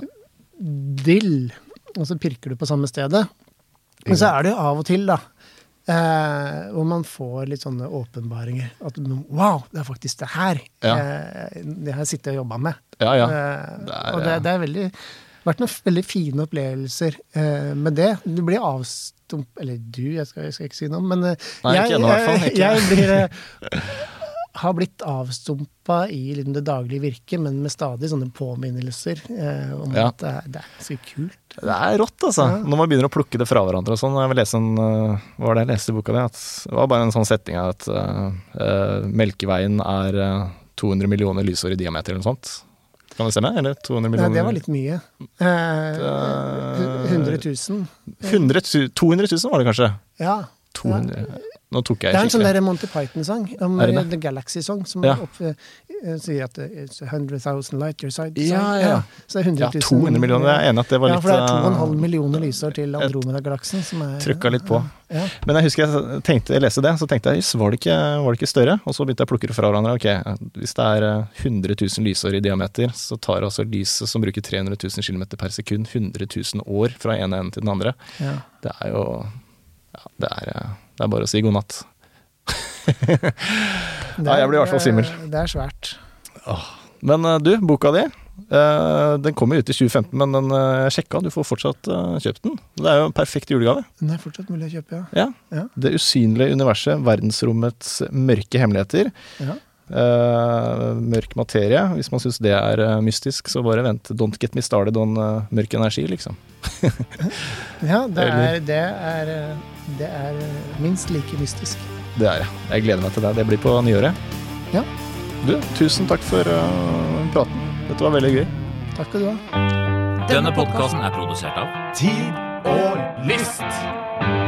dill, og så pirker du på samme stedet. Men så er det jo av og til, da, Eh, hvor man får litt sånne åpenbaringer at wow, det er faktisk det her ja. eh, det har jeg sittet og jobbet med ja, ja. Eh, det er, og det, det er veldig vært noen veldig fine opplevelser eh, med det. Du blir avstump eller du, jeg skal, jeg skal ikke si noe men eh, Nei, jeg, ikke ennå, i hvert fall, ikke. jeg blir eh, har blitt avstumpa i liksom, det daglige virket, men med stadig sånne påminnelser eh, om ja. at det er, det er så kult. Det er rått, altså. Ja. Når man begynner å plukke det fra hverandre og sånn. Jeg vil lese en, uh, hva var det jeg leste i boka di? At det var bare en sånn setting av at uh, uh, Melkeveien er uh, to hundre millioner lysår i diameter eller noe sånt. Kan det stemme? Eller to hundre millioner? Nei, det var litt mye. Eh, hundre tusen. to hundre tusen var det kanskje? Ja. to hundre Nå tok jeg det er en sånn skikkelig. der Monty Python-sang, om The Galaxy-song, som ja. opp, uh, sier at it's one hundred thousand light your side. Ja, ja. ja. Så det er hundre tusen. Ja, to hundre millioner, jeg er enig at det var litt... Ja, for det er to komma fem millioner lysår til Andromeda-galaksen som er... Trykket litt på. Ja. Men jeg husker jeg tenkte, jeg leste det, så tenkte jeg, var det, ikke, var det ikke større? Og så begynte jeg å plukke det fra hverandre. Ok, hvis det er hundre tusen lysår i diameter, så tar altså lyset som bruker tre hundre tusen kilometer per sekund, hundre tusen år fra en ende til den andre. Ja. Det er jo... Ja, det er, det er bare å si god natt. Er, ja, jeg blir i hvert fall svimmel. Det er svært. Åh, Men uh, du, boka di, uh, den kommer ut i tjue femten, men den uh, jeg sjekka, du får fortsatt uh, kjøpt den. Det er jo en perfekt julegave. Den er fortsatt mulig å kjøpe, ja. Ja. Ja. Det usynlige universet, verdensrommets mørke hemmeligheter. Ja. Uh, mørk materie. Hvis man synes det er uh, mystisk, så bare vent. Don't get me started on uh, mørk energi, liksom. Ja, det er, det, er, det er minst like mystisk. Det er jeg. Jeg gleder meg til det. Det blir på nyåret. Ja. Du, tusen takk for uh, praten. Dette var veldig gøy. Takk skal du ha. Denne podcasten er produsert av Tid og lyst.